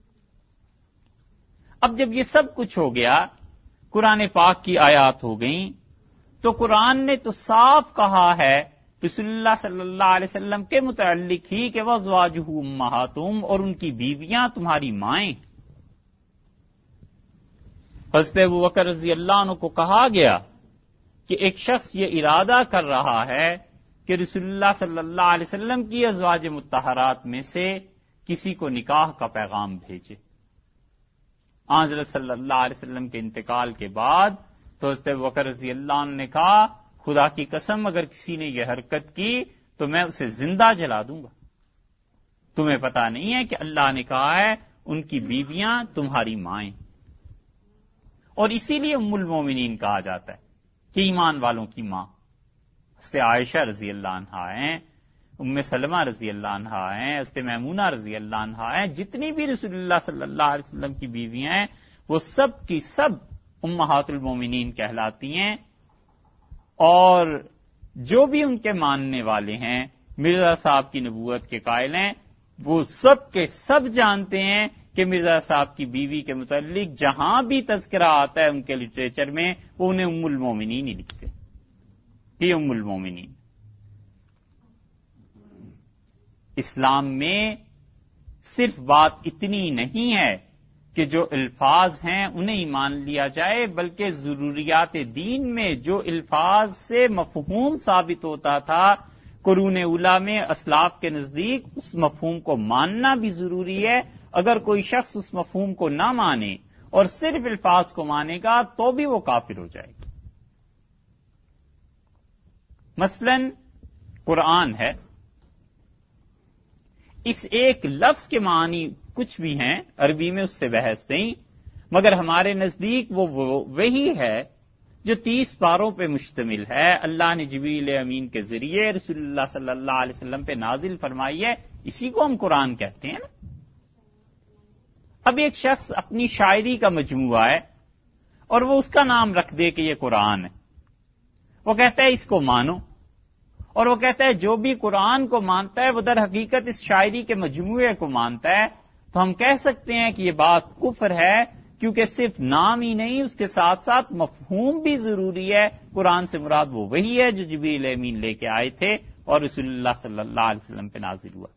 اب جب یہ سب کچھ ہو گیا، قرآن پاک کی آیات ہو گئیں، تو قرآن نے تو صاف کہا ہے رسول اللہ صلی اللہ علیہ وسلم کے متعلق ہی کہ وَأَزْوَاجُهُ أُمَّهَاتُهُمْ، اور ان کی بیویاں تمہاری مائیں. حضرت ابوبکر رضی اللہ عنہ کو کہا گیا کہ ایک شخص یہ ارادہ کر رہا ہے کہ رسول اللہ صلی اللہ علیہ وسلم کی ازواج مطہرات میں سے کسی کو نکاح کا پیغام بھیجے. حضرت صلی اللہ علیہ وسلم کے انتقال کے بعد تو حضرت ابوبکر رضی اللہ عنہ نے کہا خدا کی قسم اگر کسی نے یہ حرکت کی تو میں اسے زندہ جلا دوں گا. تمہیں پتا نہیں ہے کہ اللہ نے کہا ہے ان کی بیویاں تمہاری مائیں، اور اسی لیے ام المومنین کہا جاتا ہے کہ ایمان والوں کی ماں. حضرت عائشہ رضی اللہ عنہا ہیں، ام سلمہ رضی اللہ عنہا ہیں، حضرت میمونہ رضی اللہ عنہا ہیں، جتنی بھی رسول اللہ صلی اللہ علیہ وسلم کی بیویاں ہیں وہ سب کی سب امہات المومنین کہلاتی ہیں. اور جو بھی ان کے ماننے والے ہیں، مرزا صاحب کی نبوت کے قائل ہیں، وہ سب کے سب جانتے ہیں کہ مرزا صاحب کی بیوی کے متعلق جہاں بھی تذکرہ آتا ہے ان کے لٹریچر میں وہ انہیں ام المومنین ہی لکھتے ہیں کہ ام المومنین. اسلام میں صرف بات اتنی نہیں ہے کہ جو الفاظ ہیں انہیں ایمان لیا جائے، بلکہ ضروریات دین میں جو الفاظ سے مفہوم ثابت ہوتا تھا قرون اولیٰ میں اسلاف کے نزدیک، اس مفہوم کو ماننا بھی ضروری ہے. اگر کوئی شخص اس مفہوم کو نہ مانے اور صرف الفاظ کو مانے گا تو بھی وہ کافر ہو جائے گا. مثلا قرآن ہے، اس ایک لفظ کے معنی کچھ بھی ہیں، عربی میں اس سے بحث نہیں، مگر ہمارے نزدیک وہ وہی ہے جو تیس پاروں پہ مشتمل ہے. اللہ نے جبریل امین کے ذریعے رسول اللہ صلی اللہ علیہ وسلم پہ نازل فرمائی ہے، اسی کو ہم قرآن کہتے ہیں نا. اب ایک شخص اپنی شاعری کا مجموعہ ہے اور وہ اس کا نام رکھ دے کہ یہ قرآن ہے، وہ کہتا ہے اس کو مانو، اور وہ کہتا ہے جو بھی قرآن کو مانتا ہے وہ در حقیقت اس شاعری کے مجموعے کو مانتا ہے، تو ہم کہہ سکتے ہیں کہ یہ بات کفر ہے، کیونکہ صرف نام ہی نہیں، اس کے ساتھ ساتھ مفہوم بھی ضروری ہے۔ قرآن سے مراد وہ وہی ہے جو جبریل امین لے کے آئے تھے اور رسول اللہ صلی اللہ علیہ وسلم پہ نازل ہوا تھا۔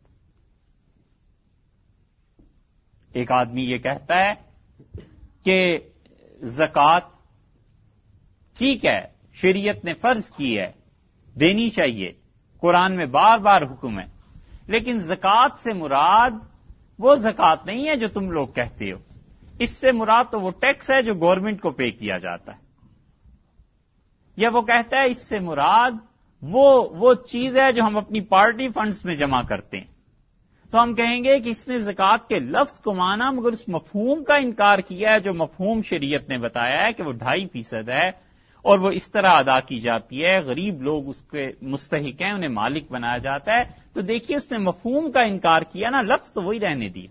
ایک آدمی یہ کہتا ہے کہ زکوٰۃ ٹھیک ہے، شریعت نے فرض کی ہے، دینی چاہیے، قرآن میں بار بار حکم ہے، لیکن زکوٰۃ سے مراد وہ زکوٰۃ نہیں ہے جو تم لوگ کہتے ہو، اس سے مراد تو وہ ٹیکس ہے جو گورنمنٹ کو پے کیا جاتا ہے، یا وہ کہتا ہے اس سے مراد وہ وہ چیز ہے جو ہم اپنی پارٹی فنڈز میں جمع کرتے ہیں، تو ہم کہیں گے کہ اس نے زکوٰۃ کے لفظ کو مانا مگر اس مفہوم کا انکار کیا ہے جو مفہوم شریعت نے بتایا ہے کہ وہ ڈھائی فیصد ہے اور وہ اس طرح ادا کی جاتی ہے، غریب لوگ اس کے مستحق ہیں، انہیں مالک بنایا جاتا ہے۔ تو دیکھیے اس نے مفہوم کا انکار کیا نا، لفظ تو وہی رہنے دیا،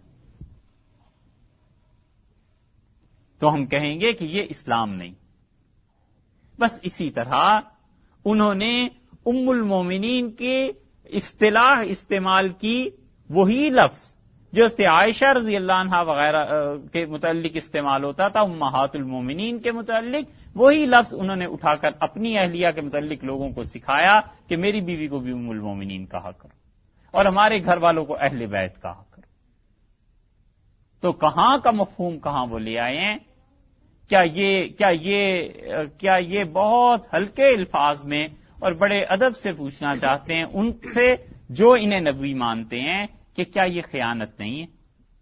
تو ہم کہیں گے کہ یہ اسلام نہیں۔ بس اسی طرح انہوں نے ام المومنین کی اصطلاح استعمال کی، وہی لفظ جو عائشہ رضی اللہ عنہا وغیرہ کے متعلق استعمال ہوتا تھا امہات المومنین کے متعلق، وہی لفظ انہوں نے اٹھا کر اپنی اہلیہ کے متعلق لوگوں کو سکھایا کہ میری بیوی کو بھی ام المومنین کہا کرو اور ہمارے گھر والوں کو اہل بیت کہا کرو۔ تو کہاں کا مفہوم کہاں وہ لے آئے ہیں؟ کیا یہ کیا یہ کیا یہ بہت ہلکے الفاظ میں اور بڑے ادب سے پوچھنا چاہتے ہیں ان سے جو انہیں نبی مانتے ہیں کہ کیا یہ خیانت نہیں ہے؟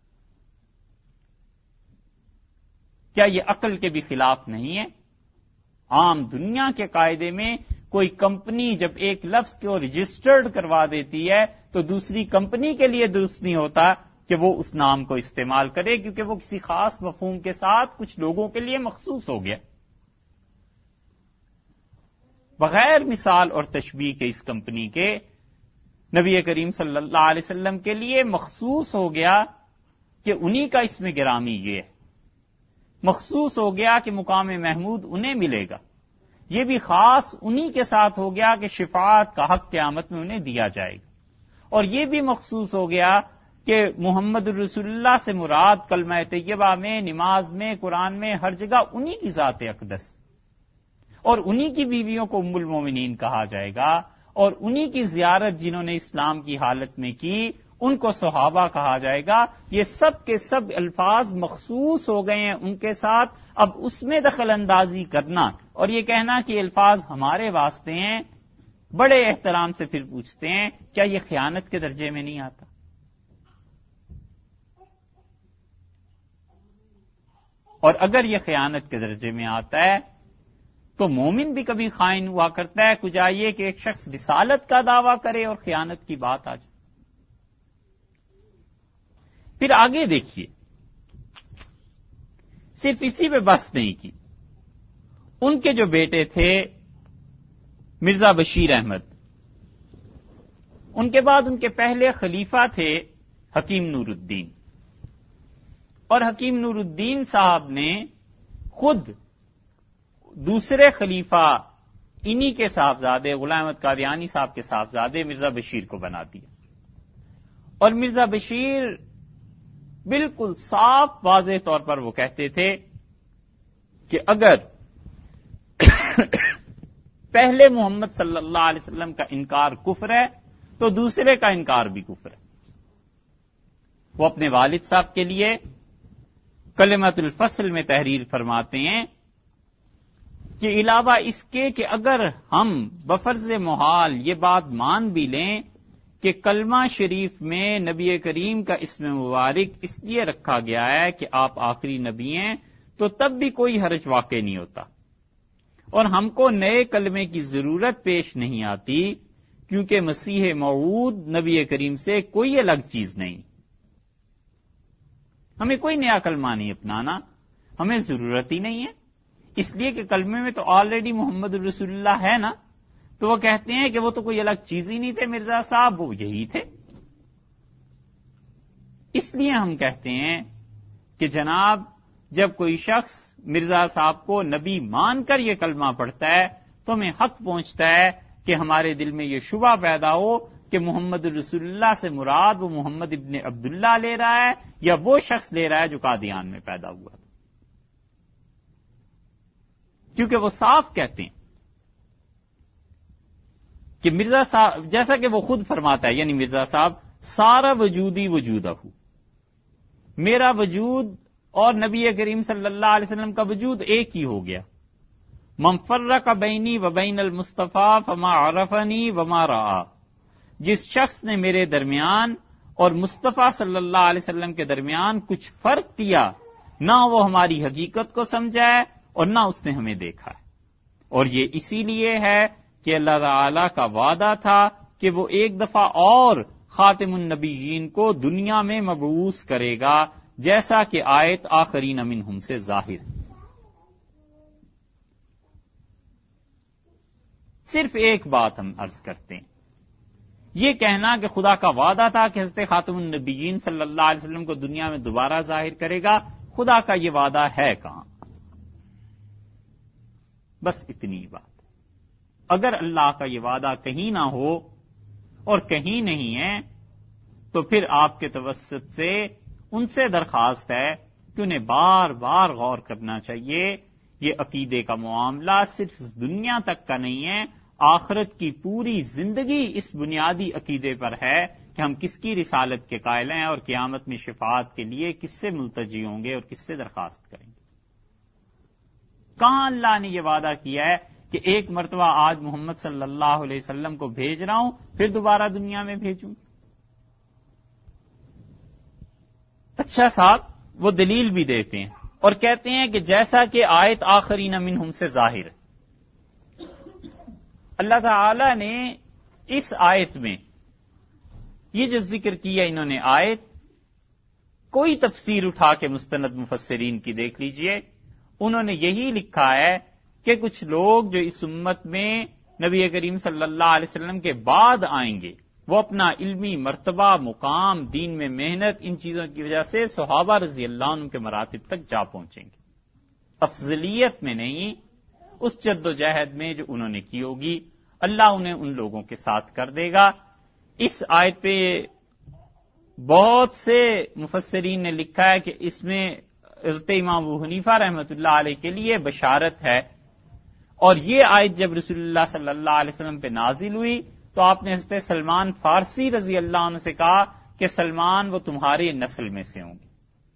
کیا یہ عقل کے بھی خلاف نہیں ہے؟ عام دنیا کے قاعدے میں کوئی کمپنی جب ایک لفظ کو رجسٹرڈ کروا دیتی ہے تو دوسری کمپنی کے لیے درست نہیں ہوتا کہ وہ اس نام کو استعمال کرے، کیونکہ وہ کسی خاص مفہوم کے ساتھ کچھ لوگوں کے لیے مخصوص ہو گیا۔ بغیر مثال اور تشبیہ کے اس کمپنی کے نبی کریم صلی اللہ علیہ وسلم کے لیے مخصوص ہو گیا کہ انہی کا اسم گرامی یہ ہے، مخصوص ہو گیا کہ مقام محمود انہیں ملے گا، یہ بھی خاص انہی کے ساتھ ہو گیا کہ شفاعت کا حق قیامت میں انہیں دیا جائے گا، اور یہ بھی مخصوص ہو گیا کہ محمد الرسول اللہ سے مراد کلمہ طیبہ میں، نماز میں، قرآن میں، ہر جگہ انہی کی ذات اقدس اور انہی کی بیویوں کو ام المومنین کہا جائے گا، اور انہی کی زیارت جنہوں نے اسلام کی حالت میں کی ان کو صحابہ کہا جائے گا۔ یہ سب کے سب الفاظ مخصوص ہو گئے ہیں ان کے ساتھ، اب اس میں دخل اندازی کرنا اور یہ کہنا کہ الفاظ ہمارے واسطے ہیں، بڑے احترام سے پھر پوچھتے ہیں کیا یہ خیانت کے درجے میں نہیں آتا؟ اور اگر یہ خیانت کے درجے میں آتا ہے تو مومن بھی کبھی خائن ہوا کرتا ہے، کچھ آئیے کہ ایک شخص رسالت کا دعویٰ کرے اور خیانت کی بات آ جائے۔ پھر آگے دیکھیے، صرف اسی پہ بس نہیں کی، ان کے جو بیٹے تھے مرزا بشیر احمد، ان کے بعد ان کے پہلے خلیفہ تھے حکیم نور الدین، اور حکیم نور الدین صاحب نے خود دوسرے خلیفہ انہی کے صاحبزادے غلام احمد قادیانی صاحب کے صاحبزادے مرزا بشیر کو بنا دیا، اور مرزا بشیر بالکل صاف واضح طور پر وہ کہتے تھے کہ اگر پہلے محمد صلی اللہ علیہ وسلم کا انکار کفر ہے تو دوسرے کا انکار بھی کفر ہے۔ وہ اپنے والد صاحب کے لیے کلمۃ الفصل میں تحریر فرماتے ہیں کہ علاوہ اس کے کہ اگر ہم بفرض محال یہ بات مان بھی لیں کہ کلمہ شریف میں نبی کریم کا اسم مبارک اس لیے رکھا گیا ہے کہ آپ آخری نبی ہیں، تو تب بھی کوئی حرج واقع نہیں ہوتا، اور ہم کو نئے کلمے کی ضرورت پیش نہیں آتی، کیونکہ مسیح موعود نبی کریم سے کوئی الگ چیز نہیں، ہمیں کوئی نیا کلمہ نہیں اپنانا، ہمیں ضرورت ہی نہیں ہے، اس لیے کہ کلمے میں تو آلریڈی محمد الرسول اللہ ہے نا۔ تو وہ کہتے ہیں کہ وہ تو کوئی الگ چیز ہی نہیں تھے مرزا صاحب، وہ یہی تھے۔ اس لیے ہم کہتے ہیں کہ جناب جب کوئی شخص مرزا صاحب کو نبی مان کر یہ کلمہ پڑھتا ہے تو ہمیں حق پہنچتا ہے کہ ہمارے دل میں یہ شبہ پیدا ہو کہ محمد رسول اللہ سے مراد وہ محمد ابن عبداللہ لے رہا ہے یا وہ شخص لے رہا ہے جو قادیان میں پیدا ہوا تھا، کیونکہ وہ صاف کہتے ہیں کہ مرزا صاحب، جیسا کہ وہ خود فرماتا ہے، یعنی مرزا صاحب، سارا وجودی وجودہ ہو، میرا وجود اور نبی کریم صلی اللہ علیہ وسلم کا وجود ایک ہی ہو گیا۔ من فرق بینی و بین المصطفیٰ فما عرفنی وما رآ، جس شخص نے میرے درمیان اور مصطفیٰ صلی اللہ علیہ وسلم کے درمیان کچھ فرق کیا، نہ وہ ہماری حقیقت کو سمجھا ہے اور نہ اس نے ہمیں دیکھا ہے۔ اور یہ اسی لیے ہے کہ اللہ تعالی کا وعدہ تھا کہ وہ ایک دفعہ اور خاتم النبیین کو دنیا میں مبعوث کرے گا، جیسا کہ آیت آخرین منہم سے ظاہر ہے۔ صرف ایک بات ہم عرض کرتے ہیں، یہ کہنا کہ خدا کا وعدہ تھا کہ حضرت خاتم النبیین صلی اللہ علیہ وسلم کو دنیا میں دوبارہ ظاہر کرے گا، خدا کا یہ وعدہ ہے کہاں؟ بس اتنی بات۔ اگر اللہ کا یہ وعدہ کہیں نہ ہو اور کہیں نہیں ہے تو پھر آپ کے توسط سے ان سے درخواست ہے کہ انہیں بار بار غور کرنا چاہیے۔ یہ عقیدے کا معاملہ صرف دنیا تک کا نہیں ہے، آخرت کی پوری زندگی اس بنیادی عقیدے پر ہے کہ ہم کس کی رسالت کے قائل ہیں اور قیامت میں شفاعت کے لیے کس سے ملتجی ہوں گے اور کس سے درخواست کریں گے۔ کہاں اللہ نے یہ وعدہ کیا ہے کہ ایک مرتبہ آج محمد صلی اللہ علیہ وسلم کو بھیج رہا ہوں پھر دوبارہ دنیا میں بھیجوں؟ اچھا صاحب، وہ دلیل بھی دیتے ہیں اور کہتے ہیں کہ جیسا کہ آیت آخرین منہم سے ظاہر ہے، اللہ تعالی نے اس آیت میں یہ جو ذکر کیا، انہوں نے آیت کوئی تفسیر اٹھا کے مستند مفسرین کی دیکھ لیجئے، انہوں نے یہی لکھا ہے کہ کچھ لوگ جو اس امت میں نبی کریم صلی اللہ علیہ وسلم کے بعد آئیں گے، وہ اپنا علمی مرتبہ، مقام، دین میں محنت، ان چیزوں کی وجہ سے صحابہ رضی اللہ عنہ کے مراتب تک جا پہنچیں گے، افضلیت میں نہیں، اس جد و جہد میں جو انہوں نے کی ہوگی اللہ انہیں ان لوگوں کے ساتھ کر دے گا۔ اس آیت پہ بہت سے مفسرین نے لکھا ہے کہ اس میں حضرت امام ابو حنیفہ رحمۃ اللہ علیہ کے لیے بشارت ہے، اور یہ آیت جب رسول اللہ صلی اللہ علیہ وسلم پہ نازل ہوئی تو آپ نے حضرت سلمان فارسی رضی اللہ عنہ سے کہا کہ سلمان وہ تمہارے نسل میں سے ہوں گے،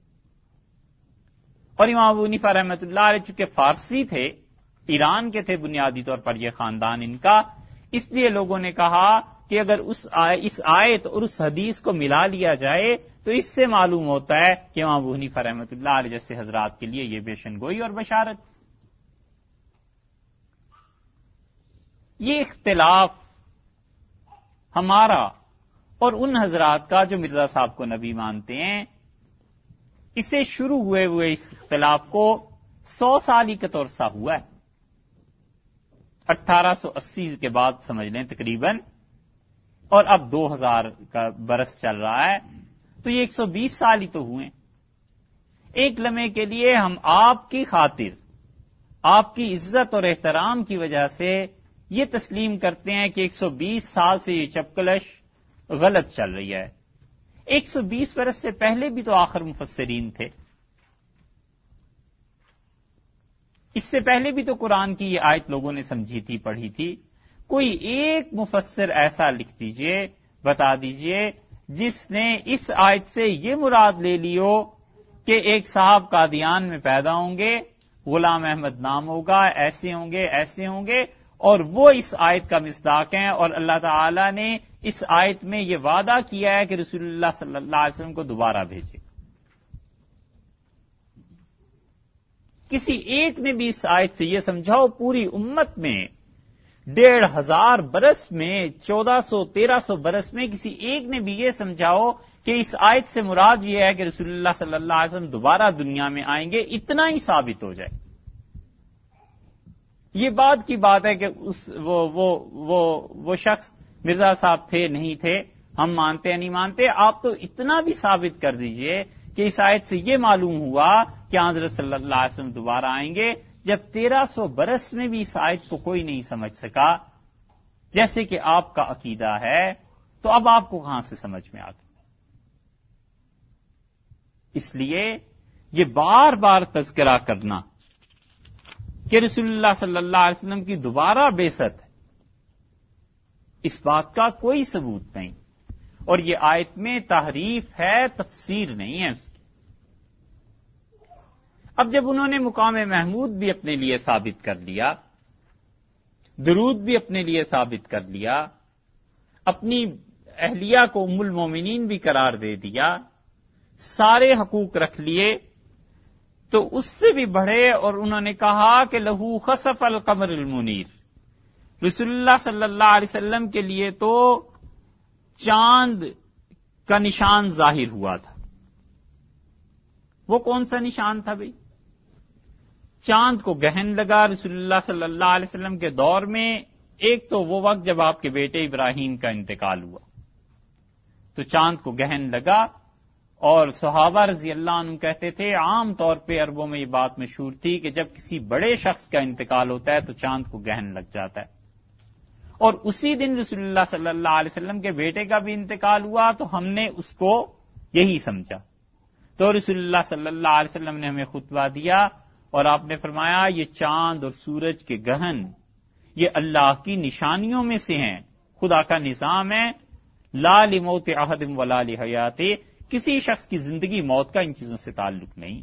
اور امام ابو حنیفہ رحمۃ اللہ علیہ چونکہ فارسی تھے، ایران کے تھے بنیادی طور پر یہ خاندان ان کا، اس لیے لوگوں نے کہا کہ اگر اس اس آیت اور اس حدیث کو ملا لیا جائے تو اس سے معلوم ہوتا ہے کہ امام ابو حنیفہ رحمۃ اللہ علیہ جیسے حضرات کے لیے یہ پیشن گوئی اور بشارت۔ یہ اختلاف ہمارا اور ان حضرات کا جو مرزا صاحب کو نبی مانتے ہیں، اسے شروع ہوئے ہوئے اس اختلاف کو سو سال ہی کا عرصہ ہوا ہے، اٹھارہ سو اسی کے بعد سمجھ لیں تقریباً، اور اب دو ہزار کا برس چل رہا ہے، تو یہ ایک سو بیس سال ہی تو ہوئے۔ ایک لمحے کے لیے ہم آپ کی خاطر، آپ کی عزت اور احترام کی وجہ سے یہ تسلیم کرتے ہیں کہ ایک سو بیس سال سے یہ چپکلش غلط چل رہی ہے۔ ایک سو بیس برس سے پہلے بھی تو آخر مفسرین تھے، اس سے پہلے بھی تو قرآن کی یہ آیت لوگوں نے سمجھی تھی، پڑھی تھی۔ کوئی ایک مفسر ایسا لکھ دیجئے، بتا دیجئے جس نے اس آیت سے یہ مراد لے لی ہو کہ ایک صاحب قادیان میں پیدا ہوں گے، غلام احمد نام ہوگا، ایسے ہوں گے ایسے ہوں گے، اور وہ اس آیت کا مصداق ہیں، اور اللہ تعالی نے اس آیت میں یہ وعدہ کیا ہے کہ رسول اللہ صلی اللہ علیہ وسلم کو دوبارہ بھیجے۔ کسی ایک نے بھی اس آیت سے یہ سمجھاؤ پوری امت میں ڈیڑھ ہزار برس میں، چودہ سو تیرہ سو برس میں کسی ایک نے بھی یہ سمجھاؤ کہ اس آیت سے مراد یہ ہے کہ رسول اللہ صلی اللہ علیہ وسلم دوبارہ دنیا میں آئیں گے، اتنا ہی ثابت ہو جائے۔ یہ بات کی بات ہے کہ اس وہ وہ وہ وہ شخص مرزا صاحب تھے نہیں تھے، ہم مانتے ہیں نہیں مانتے، آپ تو اتنا بھی ثابت کر دیجئے کہ اس آیت سے یہ معلوم ہوا کہ حضرت صلی اللہ علیہ وسلم دوبارہ آئیں گے۔ جب تیرہ سو برس میں بھی اس آیت کو کوئی نہیں سمجھ سکا جیسے کہ آپ کا عقیدہ ہے، تو اب آپ کو کہاں سے سمجھ میں آ گئی؟ اس لیے یہ بار بار تذکرہ کرنا کہ رسول اللہ صلی اللہ علیہ وسلم کی دوبارہ بعثت ہے، اس بات کا کوئی ثبوت نہیں، اور یہ آیت میں تحریف ہے، تفسیر نہیں ہے اس کی۔ اب جب انہوں نے مقام محمود بھی اپنے لیے ثابت کر لیا، درود بھی اپنے لیے ثابت کر لیا، اپنی اہلیہ کو ام المومنین بھی قرار دے دیا، سارے حقوق رکھ لیے، تو اس سے بھی بڑھے اور انہوں نے کہا کہ لہو خسف القمر المنیر، رسول اللہ صلی اللہ علیہ وسلم کے لیے تو چاند کا نشان ظاہر ہوا تھا۔ وہ کون سا نشان تھا بھئی؟ چاند کو گہن لگا رسول اللہ صلی اللہ علیہ وسلم کے دور میں، ایک تو وہ وقت جب آپ کے بیٹے ابراہیم کا انتقال ہوا تو چاند کو گہن لگا، اور صحابہ رضی اللہ عنہ کہتے تھے، عام طور پہ عربوں میں یہ بات مشہور تھی کہ جب کسی بڑے شخص کا انتقال ہوتا ہے تو چاند کو گہن لگ جاتا ہے، اور اسی دن رسول اللہ صلی اللہ علیہ وسلم کے بیٹے کا بھی انتقال ہوا تو ہم نے اس کو یہی سمجھا، تو رسول اللہ صلی اللہ علیہ وسلم نے ہمیں خطبہ دیا اور آپ نے فرمایا یہ چاند اور سورج کے گہن یہ اللہ کی نشانیوں میں سے ہیں، خدا کا نظام ہے، لا لموت احد ولا لحیات، کسی شخص کی زندگی موت کا ان چیزوں سے تعلق نہیں۔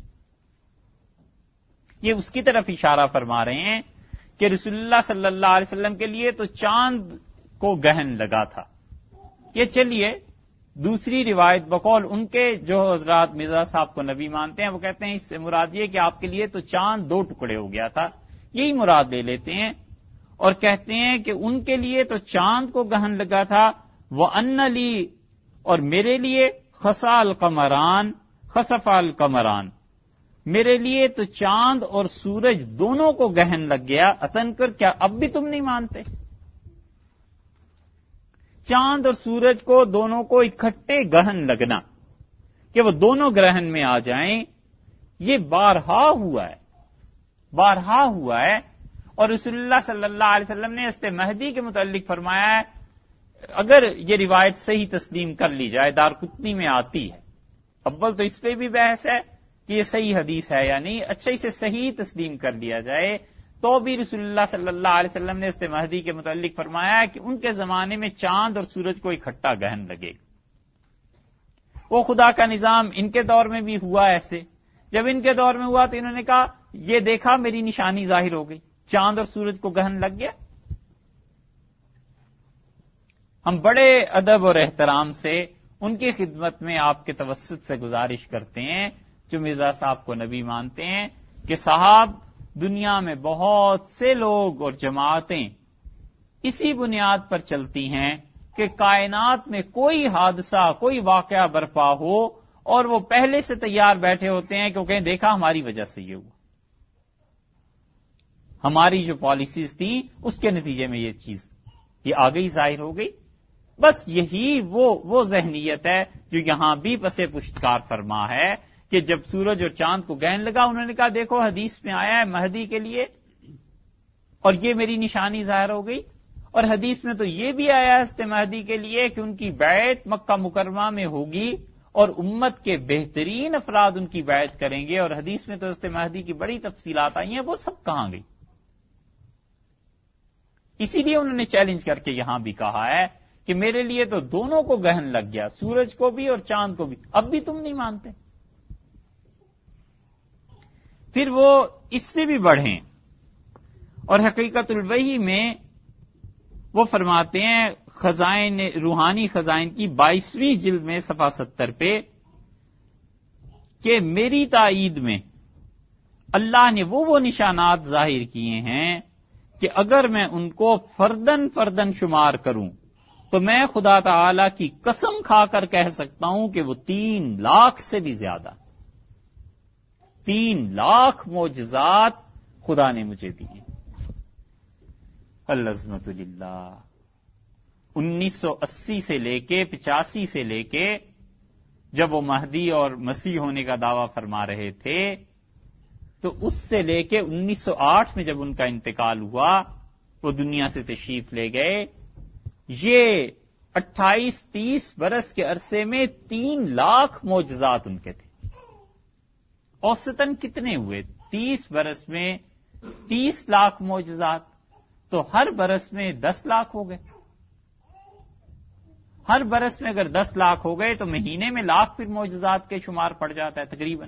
یہ اس کی طرف اشارہ فرما رہے ہیں کہ رسول اللہ صلی اللہ علیہ وسلم کے لیے تو چاند کو گہن لگا تھا۔ یہ چلیے دوسری روایت بقول ان کے جو حضرات مرزا صاحب کو نبی مانتے ہیں، وہ کہتے ہیں اس سے مراد یہ کہ آپ کے لیے تو چاند دو ٹکڑے ہو گیا تھا، یہی مراد لے لیتے ہیں، اور کہتے ہیں کہ ان کے لیے تو چاند کو گہن لگا تھا، وَأَنَّ لِي، اور میرے لیے خَسَا الْقَمَرَانِ خَسَفَ الْقَمَرَانِ، میرے لیے تو چاند اور سورج دونوں کو گہن لگ گیا۔ اتن کر کیا اب بھی تم نہیں مانتے؟ چاند اور سورج کو دونوں کو اکٹھے گہن لگنا کہ وہ دونوں گرہن میں آ جائیں، یہ بارہا ہوا ہے، بارہا ہوا ہے، اور رسول اللہ صلی اللہ علیہ وسلم نے حضرت مہدی کے متعلق فرمایا ہے، اگر یہ روایت صحیح تسلیم کر لی جائے، دارقطنی میں آتی ہے، اول تو اس پہ بھی بحث ہے کہ یہ صحیح حدیث ہے یا نہیں، اچھا اسے صحیح تسلیم کر لیا جائے تو بھی رسول اللہ صلی اللہ علیہ وسلم نے حضرت مہدی کے متعلق فرمایا ہے کہ ان کے زمانے میں چاند اور سورج کو اکٹھا گہن لگے گا۔ وہ خدا کا نظام ان کے دور میں بھی ہوا ایسے، جب ان کے دور میں ہوا تو انہوں نے کہا یہ دیکھا میری نشانی ظاہر ہو گئی، چاند اور سورج کو گہن لگ گیا۔ ہم بڑے ادب اور احترام سے ان کی خدمت میں آپ کے توسط سے گزارش کرتے ہیں جو مرزا صاحب کو نبی مانتے ہیں کہ صاحب دنیا میں بہت سے لوگ اور جماعتیں اسی بنیاد پر چلتی ہیں کہ کائنات میں کوئی حادثہ، کوئی واقعہ برپا ہو اور وہ پہلے سے تیار بیٹھے ہوتے ہیں کہ وہ کہیں دیکھا ہماری وجہ سے یہ ہوا، ہماری جو پالیسیز تھیں اس کے نتیجے میں یہ چیز یہ آ گئی، ظاہر ہو گئی۔ بس یہی وہ وہ ذہنیت ہے جو یہاں بھی پس پشتکار فرما ہے کہ جب سورج اور چاند کو گہن لگا انہوں نے کہا دیکھو حدیث میں آیا ہے مہدی کے لیے اور یہ میری نشانی ظاہر ہو گئی، اور حدیث میں تو یہ بھی آیا ہے حضرت مہدی کے لیے کہ ان کی بیعت مکہ مکرمہ میں ہوگی اور امت کے بہترین افراد ان کی بیعت کریں گے، اور حدیث میں تو حضرت مہدی کی بڑی تفصیلات آئی ہیں، وہ سب کہاں گئی؟ اسی لیے انہوں نے چیلنج کر کے یہاں بھی کہا ہے کہ میرے لیے تو دونوں کو گہن لگ گیا، سورج کو بھی اور چاند کو بھی، اب بھی تم نہیں مانتے۔ پھر وہ اس سے بھی بڑھیں اور حقیقت الوحی میں وہ فرماتے ہیں خزائن روحانی خزائن کی بائیسویں جلد میں صفحہ ستر پہ کہ میری تائید میں اللہ نے وہ وہ نشانات ظاہر کیے ہیں کہ اگر میں ان کو فردن فردن شمار کروں تو میں خدا تعالی کی قسم کھا کر کہہ سکتا ہوں کہ وہ تین لاکھ سے بھی زیادہ، تین لاکھ معجزات خدا نے مجھے دیے۔ العظمت للہ۔ انیس سو اسی سے لے کے پچاسی سے لے کے جب وہ مہدی اور مسیح ہونے کا دعویٰ فرما رہے تھے تو اس سے لے کے انیس سو آٹھ میں جب ان کا انتقال ہوا، وہ دنیا سے تشریف لے گئے، یہ اٹھائیس تیس برس کے عرصے میں تین لاکھ معجزات ان کے تھے. اوسطاً کتنے ہوئے؟ تیس برس میں تیس لاکھ معجزات، تو ہر برس میں دس لاکھ ہو گئے. ہر برس میں اگر دس لاکھ ہو گئے تو مہینے میں لاکھ پھر معجزات کے شمار پڑ جاتا ہے تقریباً.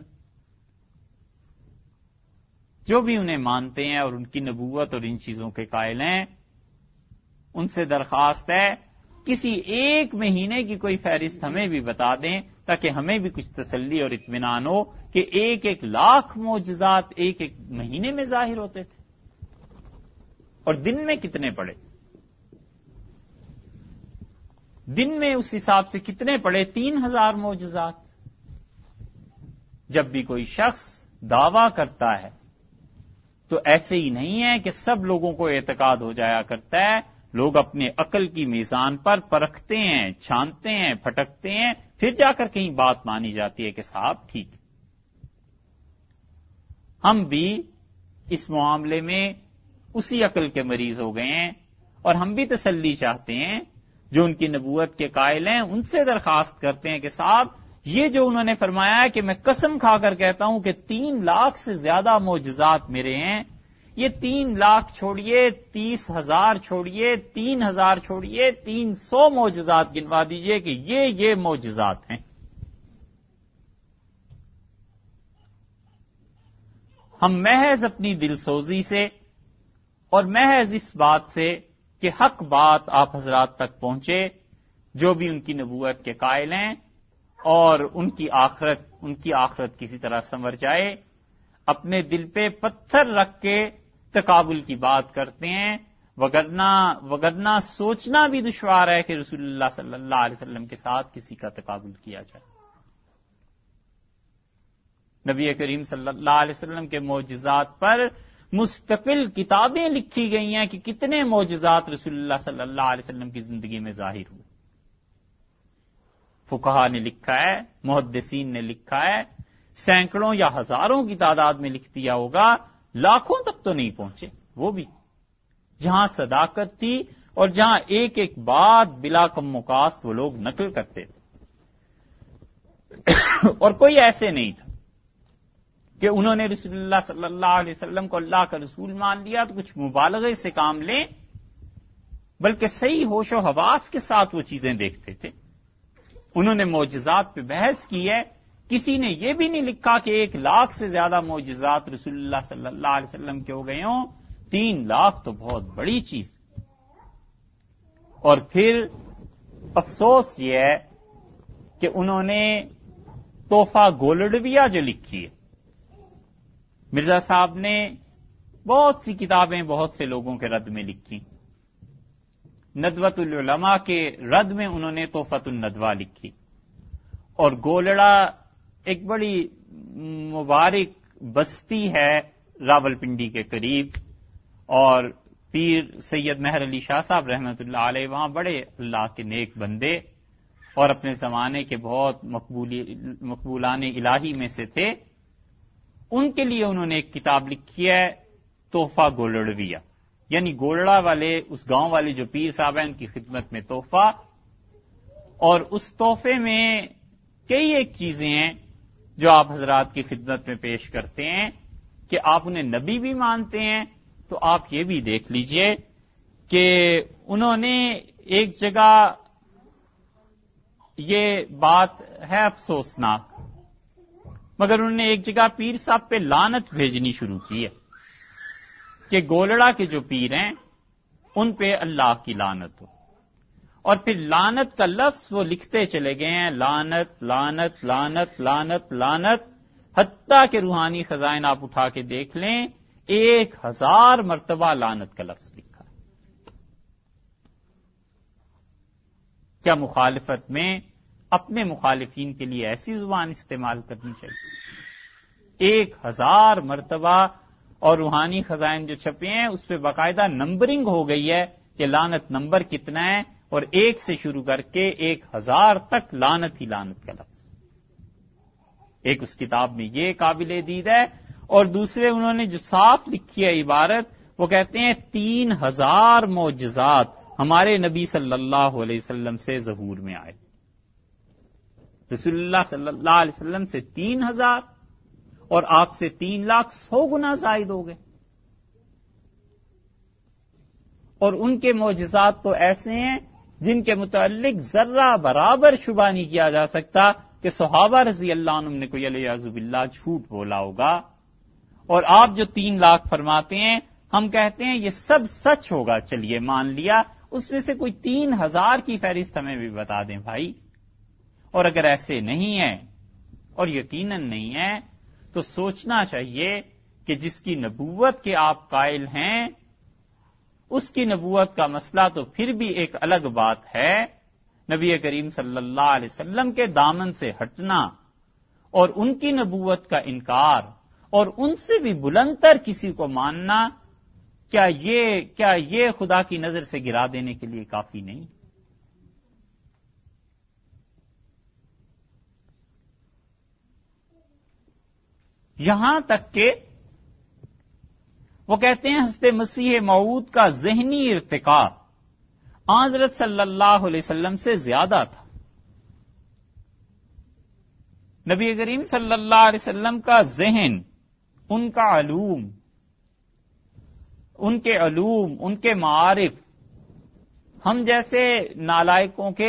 جو بھی انہیں مانتے ہیں اور ان کی نبوت اور ان چیزوں کے قائل ہیں، ان سے درخواست ہے کسی ایک مہینے کی کوئی فہرست ہمیں بھی بتا دیں تاکہ ہمیں بھی کچھ تسلی اور اطمینان ہو کہ ایک ایک لاکھ معجزات ایک ایک مہینے میں ظاہر ہوتے تھے. اور دن میں کتنے پڑے؟ دن میں اس حساب سے کتنے پڑے؟ تین ہزار معجزات. جب بھی کوئی شخص دعویٰ کرتا ہے تو ایسے ہی نہیں ہے کہ سب لوگوں کو اعتقاد ہو جایا کرتا ہے. لوگ اپنے عقل کی میزان پر پرکھتے ہیں، چھانتے ہیں، پھٹکتے ہیں، پھر جا کر کہیں بات مانی جاتی ہے کہ صاحب ٹھیک ہے. ہم بھی اس معاملے میں اسی عقل کے مریض ہو گئے ہیں اور ہم بھی تسلی چاہتے ہیں. جو ان کی نبوت کے قائل ہیں ان سے درخواست کرتے ہیں کہ صاحب یہ جو انہوں نے فرمایا ہے کہ میں قسم کھا کر کہتا ہوں کہ تین لاکھ سے زیادہ معجزات میرے ہیں، یہ تین لاکھ چھوڑیے، تیس ہزار چھوڑیے، تین ہزار چھوڑیے، تین سو معجزات گنوا دیجئے کہ یہ یہ معجزات ہیں. ہم محض اپنی دل سوزی سے اور محض اس بات سے کہ حق بات آپ حضرات تک پہنچے، جو بھی ان کی نبوت کے قائل ہیں، اور ان کی آخرت ان کی آخرت کسی طرح سنور جائے، اپنے دل پہ پتھر رکھ کے تقابل کی بات کرتے ہیں. وگرنہ وگرنہ سوچنا بھی دشوار ہے کہ رسول اللہ صلی اللہ علیہ وسلم کے ساتھ کسی کا تقابل کیا جائے. نبی کریم صلی اللہ علیہ وسلم کے معجزات پر مستقل کتابیں لکھی گئی ہیں کہ کتنے معجزات رسول اللہ صلی اللہ علیہ وسلم کی زندگی میں ظاہر ہوئے. فقہا نے لکھا ہے، محدثین نے لکھا ہے، سینکڑوں یا ہزاروں کی تعداد میں لکھ دیا ہوگا، لاکھوں تک تو نہیں پہنچے. وہ بھی جہاں صداقت تھی اور جہاں ایک ایک بات بلا کم مقاصد وہ لوگ نقل کرتے تھے. اور کوئی ایسے نہیں تھا کہ انہوں نے رسول اللہ صلی اللہ علیہ وسلم کو اللہ کا رسول مان لیا تو کچھ مبالغے سے کام لیں، بلکہ صحیح ہوش و حواس کے ساتھ وہ چیزیں دیکھتے تھے. انہوں نے معجزات پہ بحث کی ہے. کسی نے یہ بھی نہیں لکھا کہ ایک لاکھ سے زیادہ معجزات رسول اللہ صلی اللہ علیہ وسلم کے ہو گئے ہوں. تین لاکھ تو بہت بڑی چیز. اور پھر افسوس یہ ہے کہ انہوں نے تحفہ گولڈویہ جو لکھی ہے، مرزا صاحب نے بہت سی کتابیں بہت سے لوگوں کے رد میں لکھی. ندوۃ العلماء کے رد میں انہوں نے تحفۃ الندوہ لکھی. اور گولڑا ایک بڑی مبارک بستی ہے راول پنڈی کے قریب، اور پیر سید مہر علی شاہ صاحب رحمۃ اللہ علیہ وہاں بڑے اللہ کے نیک بندے اور اپنے زمانے کے بہت مقبولان الہی میں سے تھے. ان کے لیے انہوں نے ایک کتاب لکھی ہے تحفہ گولڑویہ، یعنی گولڑا والے اس گاؤں والے جو پیر صاحب ہیں ان کی خدمت میں تحفہ. اور اس تحفے میں کئی ایک چیزیں ہیں جو آپ حضرات کی خدمت میں پیش کرتے ہیں کہ آپ انہیں نبی بھی مانتے ہیں. تو آپ یہ بھی دیکھ لیجئے کہ انہوں نے ایک جگہ، یہ بات ہے افسوسناک، مگر انہوں نے ایک جگہ پیر صاحب پہ لعنت بھیجنی شروع کی ہے کہ گولڑا کے جو پیر ہیں ان پہ اللہ کی لعنت ہو. اور پھر لعنت کا لفظ وہ لکھتے چلے گئے ہیں، لعنت لعنت لعنت لعنت لعنت، حتیٰ کہ روحانی خزائن آپ اٹھا کے دیکھ لیں ایک ہزار مرتبہ لعنت کا لفظ لکھا. کیا مخالفت میں اپنے مخالفین کے لیے ایسی زبان استعمال کرنی چاہیے؟ ایک ہزار مرتبہ. اور روحانی خزائن جو چھپے ہیں اس پہ باقاعدہ نمبرنگ ہو گئی ہے کہ لعنت نمبر کتنا ہے، اور ایک سے شروع کر کے ایک ہزار تک لعنت ہی لعنت کا لفظ. ایک اس کتاب میں یہ قابل دید ہے، اور دوسرے انہوں نے جو صاف لکھی ہے عبارت، وہ کہتے ہیں تین ہزار معجزات ہمارے نبی صلی اللہ علیہ وسلم سے ظہور میں آئے. رسول اللہ صلی اللہ علیہ وسلم سے تین ہزار اور آپ سے تین لاکھ سو گنا زائد ہو گئے. اور ان کے معجزات تو ایسے ہیں جن کے متعلق ذرہ برابر شبہ نہیں کیا جا سکتا کہ صحابہ رضی اللہ عنہم نے کوئی علیہ باللہ جھوٹ بولا ہوگا. اور آپ جو تین لاکھ فرماتے ہیں ہم کہتے ہیں یہ سب سچ ہوگا، چلیے مان لیا، اس میں سے کوئی تین ہزار کی فہرست ہمیں بھی بتا دیں بھائی. اور اگر ایسے نہیں ہے اور یقیناً نہیں ہے تو سوچنا چاہیے کہ جس کی نبوت کے آپ قائل ہیں اس کی نبوت کا مسئلہ تو پھر بھی ایک الگ بات ہے. نبی کریم صلی اللہ علیہ وسلم کے دامن سے ہٹنا اور ان کی نبوت کا انکار اور ان سے بھی بلندتر کسی کو ماننا، کیا یہ کیا یہ خدا کی نظر سے گرا دینے کے لیے کافی نہیں؟ یہاں تک کہ وہ کہتے ہیں حضرت مسیح موعود کا ذہنی ارتقاء حضرت صلی اللہ علیہ وسلم سے زیادہ تھا. نبی کریم صلی اللہ علیہ وسلم کا ذہن، ان کا علوم، ان کے علوم، ان کے معارف ہم جیسے نالائقوں کے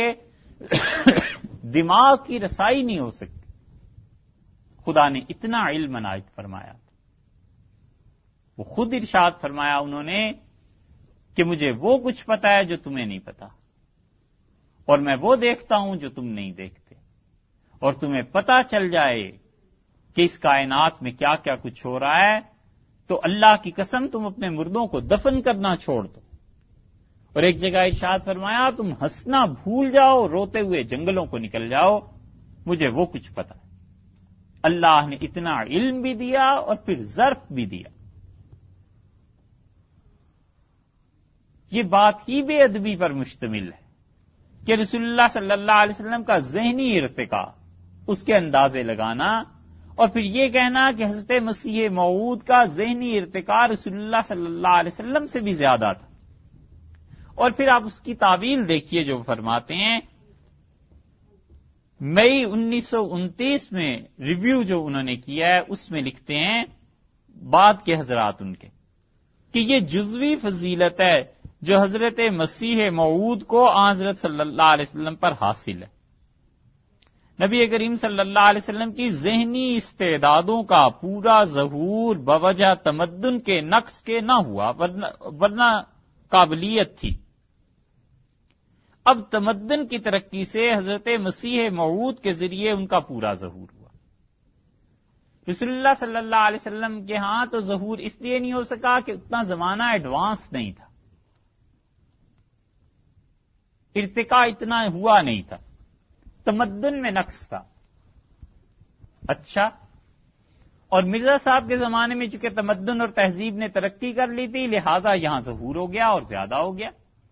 دماغ کی رسائی نہیں ہو سکتی. خدا نے اتنا علم عنایت فرمایا. وہ خود ارشاد فرمایا انہوں نے کہ مجھے وہ کچھ پتا ہے جو تمہیں نہیں پتا، اور میں وہ دیکھتا ہوں جو تم نہیں دیکھتے، اور تمہیں پتا چل جائے کہ اس کائنات میں کیا کیا کچھ ہو رہا ہے تو اللہ کی قسم تم اپنے مردوں کو دفن کرنا چھوڑ دو. اور ایک جگہ ارشاد فرمایا تم ہنسنا بھول جاؤ، روتے ہوئے جنگلوں کو نکل جاؤ، مجھے وہ کچھ پتا ہے. اللہ نے اتنا علم بھی دیا اور پھر ظرف بھی دیا. یہ بات ہی بے ادبی پر مشتمل ہے کہ رسول اللہ صلی اللہ علیہ وسلم کا ذہنی ارتقاء، اس کے اندازے لگانا، اور پھر یہ کہنا کہ حضرت مسیح موعود کا ذہنی ارتقاء رسول اللہ صلی اللہ علیہ وسلم سے بھی زیادہ تھا. اور پھر آپ اس کی تعویل دیکھیے جو فرماتے ہیں. مئی انیس سو انتیس میں ریویو جو انہوں نے کیا ہے اس میں لکھتے ہیں بعد کے حضرات ان کے کہ یہ جزوی فضیلت ہے جو حضرت مسیح موعود کو حضرت صلی اللہ علیہ وسلم پر حاصل ہے. نبی کریم صلی اللہ علیہ وسلم کی ذہنی استعدادوں کا پورا ظہور بوجہ تمدن کے نقص کے نہ ہوا، ورنہ, ورنہ قابلیت تھی. اب تمدن کی ترقی سے حضرت مسیح موعود کے ذریعے ان کا پورا ظہور ہوا. رسول اللہ صلی اللہ علیہ وسلم کے ہاں تو ظہور اس لیے نہیں ہو سکا کہ اتنا زمانہ ایڈوانس نہیں تھا، ارتقاء اتنا ہوا نہیں تھا، تمدن میں نقص تھا. اچھا، اور مرزا صاحب کے زمانے میں چونکہ تمدن اور تہذیب نے ترقی کر لی تھی لہذا یہاں ظہور ہو گیا اور زیادہ ہو گیا.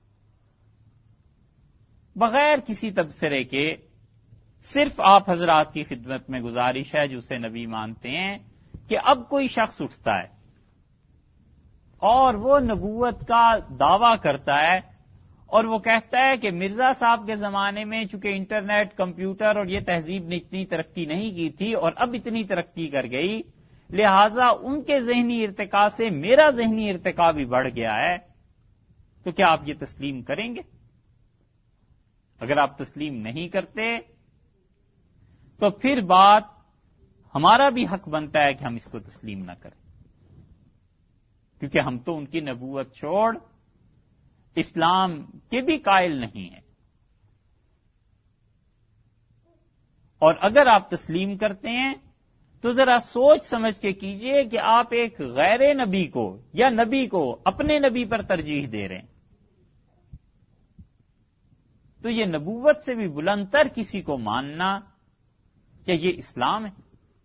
بغیر کسی تبصرے کے صرف آپ حضرات کی خدمت میں گزارش ہے جو اسے نبی مانتے ہیں کہ اب کوئی شخص اٹھتا ہے اور وہ نبوت کا دعویٰ کرتا ہے اور وہ کہتا ہے کہ مرزا صاحب کے زمانے میں چونکہ انٹرنیٹ، کمپیوٹر اور یہ تہذیب نے اتنی ترقی نہیں کی تھی اور اب اتنی ترقی کر گئی لہذا ان کے ذہنی ارتقاء سے میرا ذہنی ارتقاء بھی بڑھ گیا ہے، تو کیا آپ یہ تسلیم کریں گے؟ اگر آپ تسلیم نہیں کرتے تو پھر بات ہمارا بھی حق بنتا ہے کہ ہم اس کو تسلیم نہ کریں، کیونکہ ہم تو ان کی نبوت چھوڑ اسلام کے بھی قائل نہیں ہیں. اور اگر آپ تسلیم کرتے ہیں تو ذرا سوچ سمجھ کے کیجئے کہ آپ ایک غیر نبی کو یا نبی کو اپنے نبی پر ترجیح دے رہے ہیں، تو یہ نبوت سے بھی بلند تر کسی کو ماننا، کیا یہ اسلام ہے؟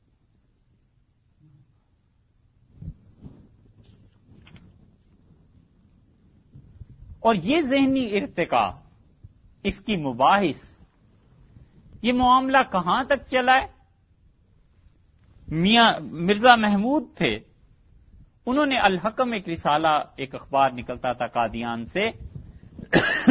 اور یہ ذہنی ارتقاء، اس کی مباحث، یہ معاملہ کہاں تک چلا ہے؟ میاں مرزا محمود تھے، انہوں نے الحکم ایک رسالہ، ایک اخبار نکلتا تھا قادیان سے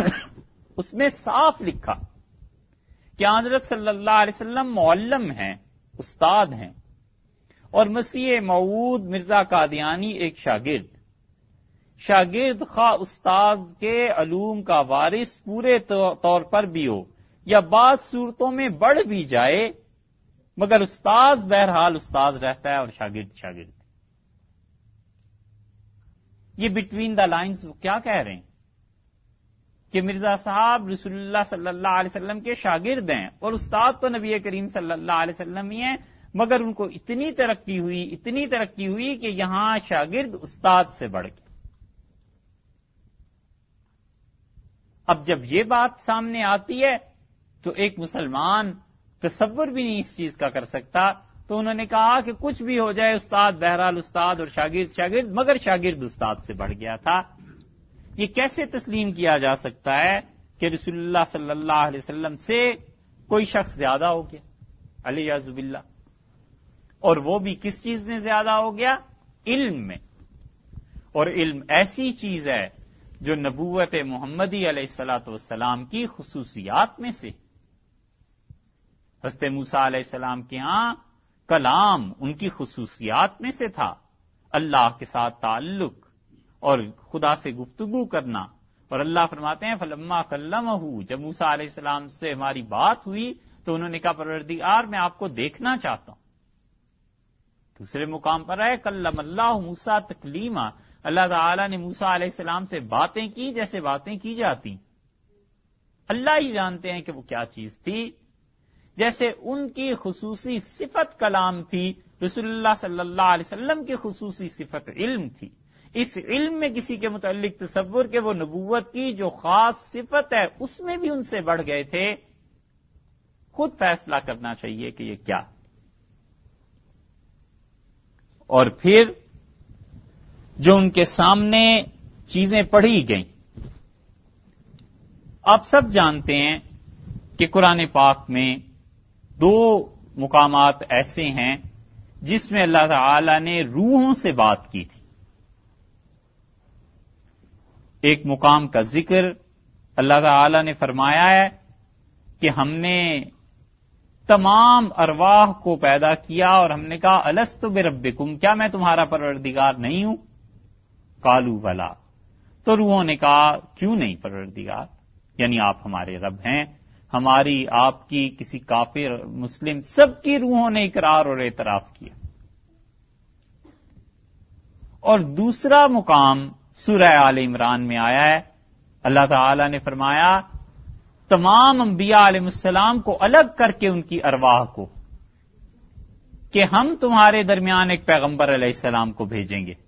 اس میں صاف لکھا کہ حضرت صلی اللہ علیہ وسلم معلم ہیں، استاد ہیں، اور مسیح موعود مرزا قادیانی ایک شاگرد شاگرد خواہ استاد کے علوم کا وارث پورے طور پر بھی ہو یا بعض صورتوں میں بڑھ بھی جائے، مگر استاد بہرحال استاد رہتا ہے اور شاگرد شاگرد۔ یہ بٹوین دا لائنز وہ کیا کہہ رہے ہیں کہ مرزا صاحب رسول اللہ صلی اللہ علیہ وسلم کے شاگرد ہیں اور استاد تو نبی کریم صلی اللہ علیہ وسلم ہی ہیں، مگر ان کو اتنی ترقی ہوئی اتنی ترقی ہوئی کہ یہاں شاگرد استاد سے بڑھ گیا۔ اب جب یہ بات سامنے آتی ہے تو ایک مسلمان تصور بھی نہیں اس چیز کا کر سکتا، تو انہوں نے کہا کہ کچھ بھی ہو جائے استاد بہرحال استاد اور شاگرد شاگرد، مگر شاگرد استاد سے بڑھ گیا تھا۔ یہ کیسے تسلیم کیا جا سکتا ہے کہ رسول اللہ صلی اللہ علیہ وسلم سے کوئی شخص زیادہ ہو گیا علیہ باللہ، اور وہ بھی کس چیز میں زیادہ ہو گیا؟ علم میں۔ اور علم ایسی چیز ہے جو نبوت محمدی علیہ الصلوۃ والسلام کی خصوصیات میں سے۔ حضرت موسیٰ علیہ السلام کے ہاں کلام ان کی خصوصیات میں سے تھا، اللہ کے ساتھ تعلق اور خدا سے گفتگو کرنا، اور اللہ فرماتے ہیں فلما کلمہ، جب موسیٰ علیہ السلام سے ہماری بات ہوئی تو انہوں نے کہا پروردگار میں آپ کو دیکھنا چاہتا ہوں۔ دوسرے مقام پر ہے کلم اللہ موسیٰ تکلیما، اللہ تعالی نے موسیٰ علیہ السلام سے باتیں کی جیسے باتیں کی جاتی، اللہ ہی جانتے ہیں کہ وہ کیا چیز تھی۔ جیسے ان کی خصوصی صفت کلام تھی، رسول اللہ صلی اللہ علیہ وسلم کی خصوصی صفت علم تھی۔ اس علم میں کسی کے متعلق تصور کہ وہ نبوت کی جو خاص صفت ہے اس میں بھی ان سے بڑھ گئے تھے، خود فیصلہ کرنا چاہیے کہ یہ کیا۔ اور پھر جو ان کے سامنے چیزیں پڑھی گئیں، آپ سب جانتے ہیں کہ قرآن پاک میں دو مقامات ایسے ہیں جس میں اللہ تعالی نے روحوں سے بات کی تھی۔ ایک مقام کا ذکر اللہ تعالی نے فرمایا ہے کہ ہم نے تمام ارواح کو پیدا کیا اور ہم نے کہا الست بربکم، کیا میں تمہارا پروردگار نہیں ہوں؟ قالوا بلا، تو روحوں نے کہا کیوں نہیں پروردگار، یعنی آپ ہمارے رب ہیں، ہماری آپ کی کسی کافر مسلم سب کی روحوں نے اقرار اور اعتراف کیا۔ اور دوسرا مقام سورہ آل عمران میں آیا ہے، اللہ تعالی نے فرمایا تمام انبیاء علیہ السلام کو الگ کر کے ان کی ارواح کو کہ ہم تمہارے درمیان ایک پیغمبر علیہ السلام کو بھیجیں گے،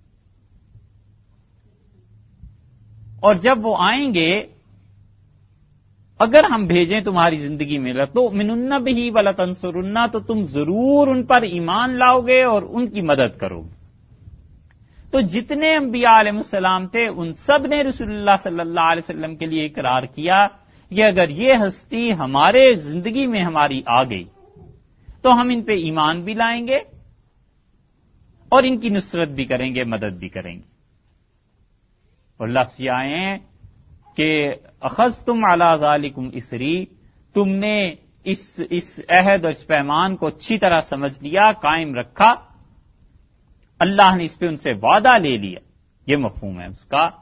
اور جب وہ آئیں گے اگر ہم بھیجیں تمہاری زندگی میں لَتُؤْمِنُنَّ بِهِ وَلَتَنْصُرُنَّ، تو تم ضرور ان پر ایمان لاؤ گے اور ان کی مدد کرو گے۔ تو جتنے انبیاء علیہ السلام تھے ان سب نے رسول اللہ صلی اللہ علیہ وسلم کے لیے اقرار کیا کہ اگر یہ ہستی ہمارے زندگی میں ہماری آ گئی تو ہم ان پہ ایمان بھی لائیں گے اور ان کی نصرت بھی کریں گے، مدد بھی کریں گے۔ اور لفظ یہ آئے ہیں کہ اخذتم علی ذالکم اسری، تم نے اس اس عہد اور اس پیمان کو اچھی طرح سمجھ لیا، قائم رکھا، اللہ نے اس پہ ان سے وعدہ لے لیا، یہ مفہوم ہے اس کا۔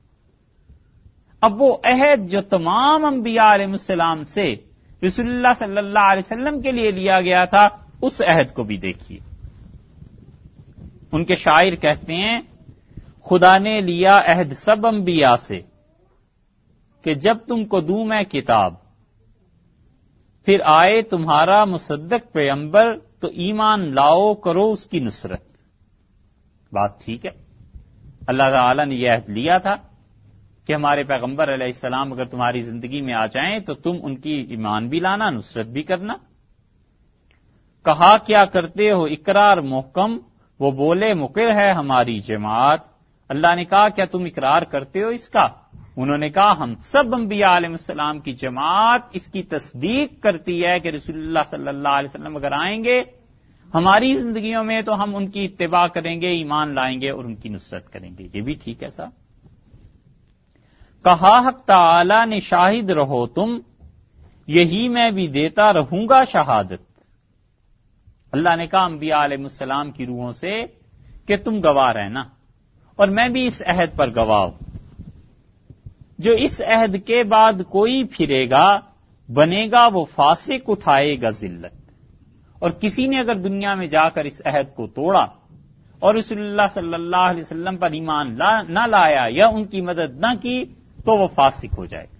اب وہ عہد جو تمام انبیاء علیہ السلام سے رسول اللہ صلی اللہ علیہ وسلم کے لیے لیا گیا تھا، اس عہد کو بھی دیکھیے۔ ان کے شاعر کہتے ہیں خدا نے لیا عہد سب انبیاء سے کہ جب تم کو دوں میں کتاب، پھر آئے تمہارا مصدق پیغمبر تو ایمان لاؤ کرو اس کی نصرت۔ بات ٹھیک ہے، اللہ تعالی نے یہ عہد لیا تھا کہ ہمارے پیغمبر علیہ السلام اگر تمہاری زندگی میں آ جائیں تو تم ان کی ایمان بھی لانا، نصرت بھی کرنا۔ کہا کیا کرتے ہو اقرار محکم، وہ بولے مقر ہے ہماری جماعت۔ اللہ نے کہا کیا تم اقرار کرتے ہو اس کا؟ انہوں نے کہا ہم سب انبیاء علیہ السلام کی جماعت اس کی تصدیق کرتی ہے کہ رسول اللہ صلی اللہ علیہ وسلم اگر آئیں گے ہماری زندگیوں میں تو ہم ان کی اتباع کریں گے، ایمان لائیں گے اور ان کی نصرت کریں گے۔ یہ بھی ٹھیک ہے صاحب۔ کہا حق تعالی نے شاہد رہو تم، یہی میں بھی دیتا رہوں گا شہادت۔ اللہ نے کہا انبیاء علیہ السلام کی روحوں سے کہ تم گواہ رہنا، اور میں بھی اس عہد پر گواہ ہوں۔ جو اس عہد کے بعد کوئی پھرے گا بنے گا وہ فاسق، اٹھائے گا ذلت۔ اور کسی نے اگر دنیا میں جا کر اس عہد کو توڑا اور رسول اللہ صلی اللہ علیہ وسلم پر ایمان لا نہ لایا یا ان کی مدد نہ کی تو وہ فاسق ہو جائے گا۔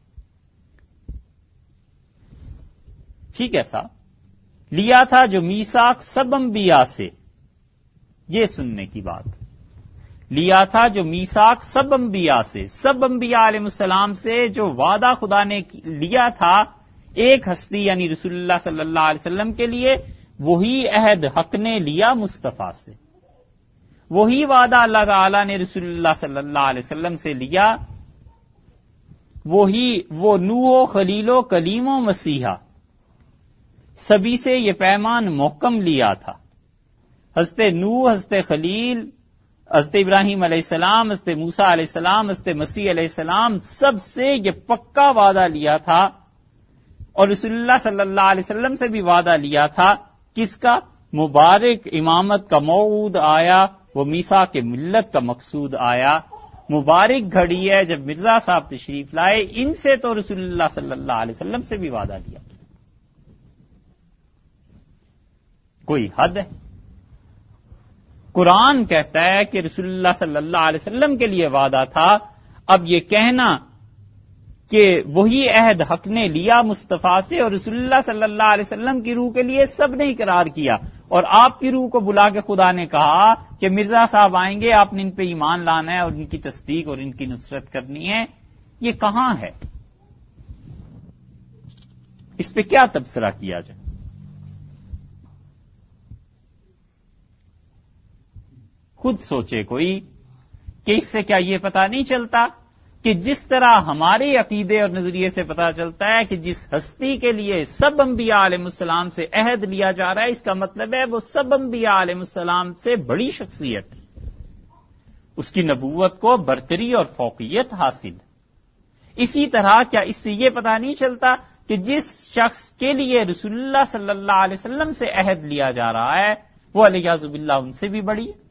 ٹھیک ہے صاحب، لیا تھا جو میثاق سب انبیاء سے، یہ سننے کی بات، لیا تھا جو میثاق سب انبیاء سے، سب انبیاء علیہ السلام سے جو وعدہ خدا نے لیا تھا ایک ہستی یعنی رسول اللہ صلی اللہ علیہ وسلم کے لیے، وہی عہد حق نے لیا مصطفیٰ سے، وہی وعدہ اللہ تعالی نے رسول اللہ صلی اللہ علیہ وسلم سے لیا، وہی وہ نوح و خلیل و کلیم و مسیحا سبھی سے یہ پیمان محکم لیا تھا۔ حضرت نوح، حضرت خلیل، حضرت ابراہیم علیہ السلام، حضرت موسیٰ علیہ السلام، حضرت مسیح علیہ السلام سب سے یہ پکا وعدہ لیا تھا، اور رسول اللہ صلی اللہ علیہ وسلم سے بھی وعدہ لیا تھا، کس کا؟ مبارک امامت کا موعود آیا، وہ میثاق کے ملت کا مقصود آیا۔ مبارک گھڑی ہے جب مرزا صاحب تشریف لائے، ان سے تو رسول اللہ صلی اللہ علیہ وسلم سے بھی وعدہ لیا۔ کوئی حد ہے؟ قرآن کہتا ہے کہ رسول اللہ صلی اللہ علیہ وسلم کے لیے وعدہ تھا، اب یہ کہنا کہ وہی عہد حق نے لیا مصطفیٰ سے اور رسول اللہ صلی اللہ علیہ وسلم کی روح کے لیے سب نے اقرار کیا، اور آپ کی روح کو بلا کے خدا نے کہا کہ مرزا صاحب آئیں گے، آپ نے ان پہ ایمان لانا ہے اور ان کی تصدیق اور ان کی نصرت کرنی ہے، یہ کہاں ہے؟ اس پہ کیا تبصرہ کیا جائے؟ خود سوچے کوئی کہ اس سے کیا یہ پتہ نہیں چلتا کہ جس طرح ہمارے عقیدے اور نظریے سے پتہ چلتا ہے کہ جس ہستی کے لیے سب انبیاء علیہ السلام سے عہد لیا جا رہا ہے، اس کا مطلب ہے وہ سب انبیاء علیہ السلام سے بڑی شخصیت ہے، اس کی نبوت کو برتری اور فوقیت حاصل ہے۔ اسی طرح کیا اس سے یہ پتہ نہیں چلتا کہ جس شخص کے لیے رسول اللہ صلی اللہ علیہ وسلم سے عہد لیا جا رہا ہے وہ علیہ باللہ ان سے بھی بڑی ہے؟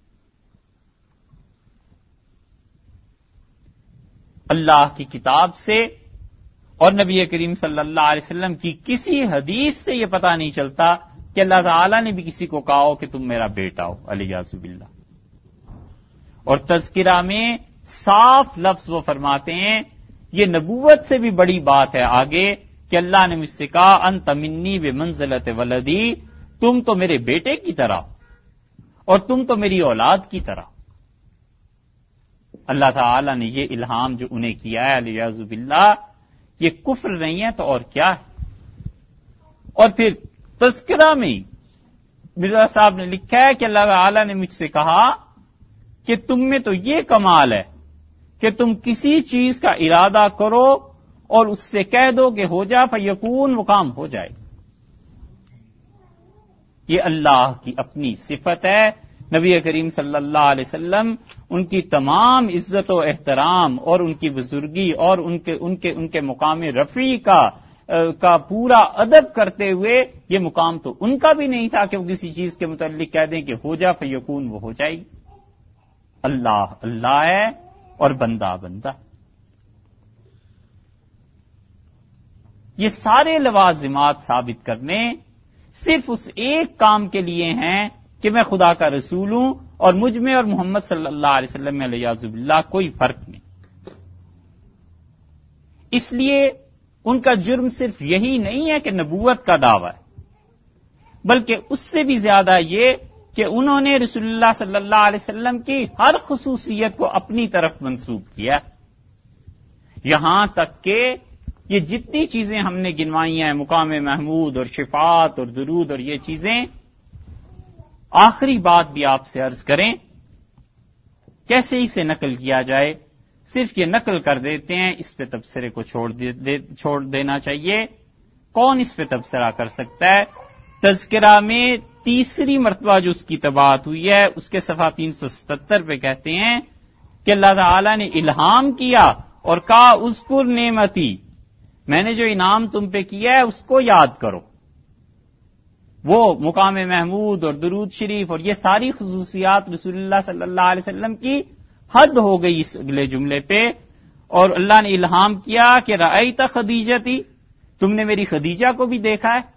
اللہ کی کتاب سے اور نبی کریم صلی اللہ علیہ وسلم کی کسی حدیث سے یہ پتہ نہیں چلتا کہ اللہ تعالی نے بھی کسی کو کہا ہو کہ تم میرا بیٹا ہو، علیہ باللہ۔ اور تذکرہ میں صاف لفظ وہ فرماتے ہیں، یہ نبوت سے بھی بڑی بات ہے آگے کہ اللہ نے مجھ سے کہا انت منی بمنزلۃ ولدی، تم تو میرے بیٹے کی طرح اور تم تو میری اولاد کی طرح۔ اللہ تعالی نے یہ الہام جو انہیں کیا ہے علیہ باللہ، یہ کفر نہیں ہے تو اور کیا ہے؟ اور پھر تذکرہ میں مرزا صاحب نے لکھا ہے کہ اللہ تعالی نے مجھ سے کہا کہ تم میں تو یہ کمال ہے کہ تم کسی چیز کا ارادہ کرو اور اس سے کہہ دو کہ ہو جا فیکون، وہ کام ہو جائے۔ یہ اللہ کی اپنی صفت ہے۔ نبی کریم صلی اللہ علیہ وسلم ان کی تمام عزت و احترام اور ان کی بزرگی اور ان کے ان کے ان کے مقام رفیع کا کا پورا ادب کرتے ہوئے، یہ مقام تو ان کا بھی نہیں تھا کہ وہ کسی چیز کے متعلق کہہ دیں کہ ہو جا فیکون، وہ ہو جائے گی۔ اللہ اللہ ہے اور بندہ بندہ۔ یہ سارے لوازمات ثابت کرنے صرف اس ایک کام کے لیے ہیں کہ میں خدا کا رسول ہوں اور مجھ میں اور محمد صلی اللہ علیہ وسلم میں علیہ باللہ کوئی فرق نہیں۔ اس لیے ان کا جرم صرف یہی نہیں ہے کہ نبوت کا دعویٰ ہے، بلکہ اس سے بھی زیادہ یہ کہ انہوں نے رسول اللہ صلی اللہ علیہ وسلم کی ہر خصوصیت کو اپنی طرف منسوب کیا، یہاں تک کہ یہ جتنی چیزیں ہم نے گنوائی ہیں، مقام محمود اور شفاعت اور درود اور یہ چیزیں، آخری بات بھی آپ سے عرض کریں کیسے اسے نقل کیا جائے؟ صرف یہ نقل کر دیتے ہیں، اس پہ تبصرے کو چھوڑ دے دے چھوڑ دینا چاہیے۔ کون اس پہ تبصرہ کر سکتا ہے؟ تذکرہ میں تیسری مرتبہ جو اس کی طباعت ہوئی ہے اس کے صفحہ تین سو ستتر پہ کہتے ہیں کہ اللہ تعالی نے الہام کیا اور کہا اذکر نعمتی، میں نے جو انعام تم پہ کیا ہے اس کو یاد کرو. وہ مقام محمود اور درود شریف اور یہ ساری خصوصیات رسول اللہ صلی اللہ علیہ وسلم کی حد ہو گئی اس اگلے جملے پہ. اور اللہ نے الہام کیا کہ رأیت خدیجتی، تم نے میری خدیجہ کو بھی دیکھا ہے.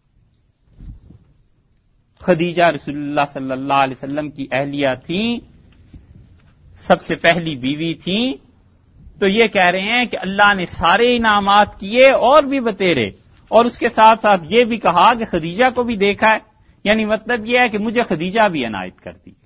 خدیجہ رسول اللہ صلی اللہ علیہ وسلم کی اہلیہ تھیں، سب سے پہلی بیوی تھیں. تو یہ کہہ رہے ہیں کہ اللہ نے سارے انعامات کیے اور بھی بتیرے، اور اس کے ساتھ ساتھ یہ بھی کہا کہ خدیجہ کو بھی دیکھا ہے. یعنی مطلب یہ ہے کہ مجھے خدیجہ بھی عنایت کر دی.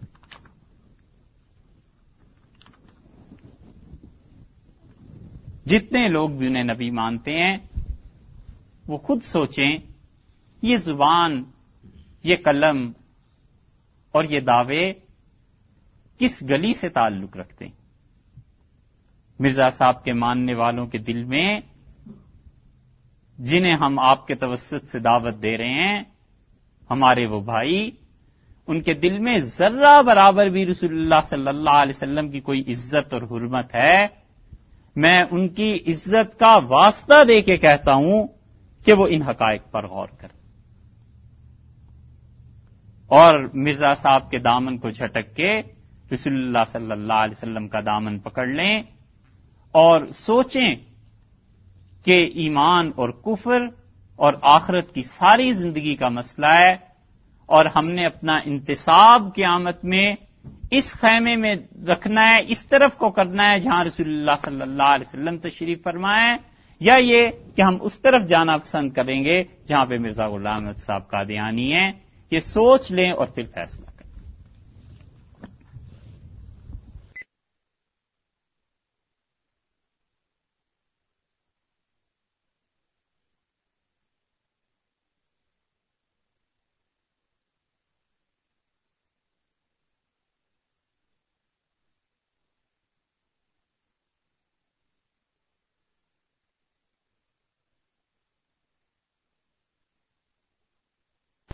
جتنے لوگ بھی انہیں نبی مانتے ہیں وہ خود سوچیں یہ زبان، یہ قلم اور یہ دعوے کس گلی سے تعلق رکھتے ہیں. مرزا صاحب کے ماننے والوں کے دل میں، جنہیں ہم آپ کے توسط سے دعوت دے رہے ہیں، ہمارے وہ بھائی، ان کے دل میں ذرہ برابر بھی رسول اللہ صلی اللہ علیہ وسلم کی کوئی عزت اور حرمت ہے، میں ان کی عزت کا واسطہ دے کے کہتا ہوں کہ وہ ان حقائق پر غور کریں اور مرزا صاحب کے دامن کو جھٹک کے رسول اللہ صلی اللہ علیہ وسلم کا دامن پکڑ لیں اور سوچیں کہ ایمان اور کفر اور آخرت کی ساری زندگی کا مسئلہ ہے، اور ہم نے اپنا انتصاب قیامت میں اس خیمے میں رکھنا ہے، اس طرف کو کرنا ہے جہاں رسول اللہ صلی اللہ علیہ وسلم تشریف فرمائے، یا یہ کہ ہم اس طرف جانا پسند کریں گے جہاں پہ مرزا غلام احمد صاحب قادیانی ہیں. یہ سوچ لیں اور پھر فیصلہ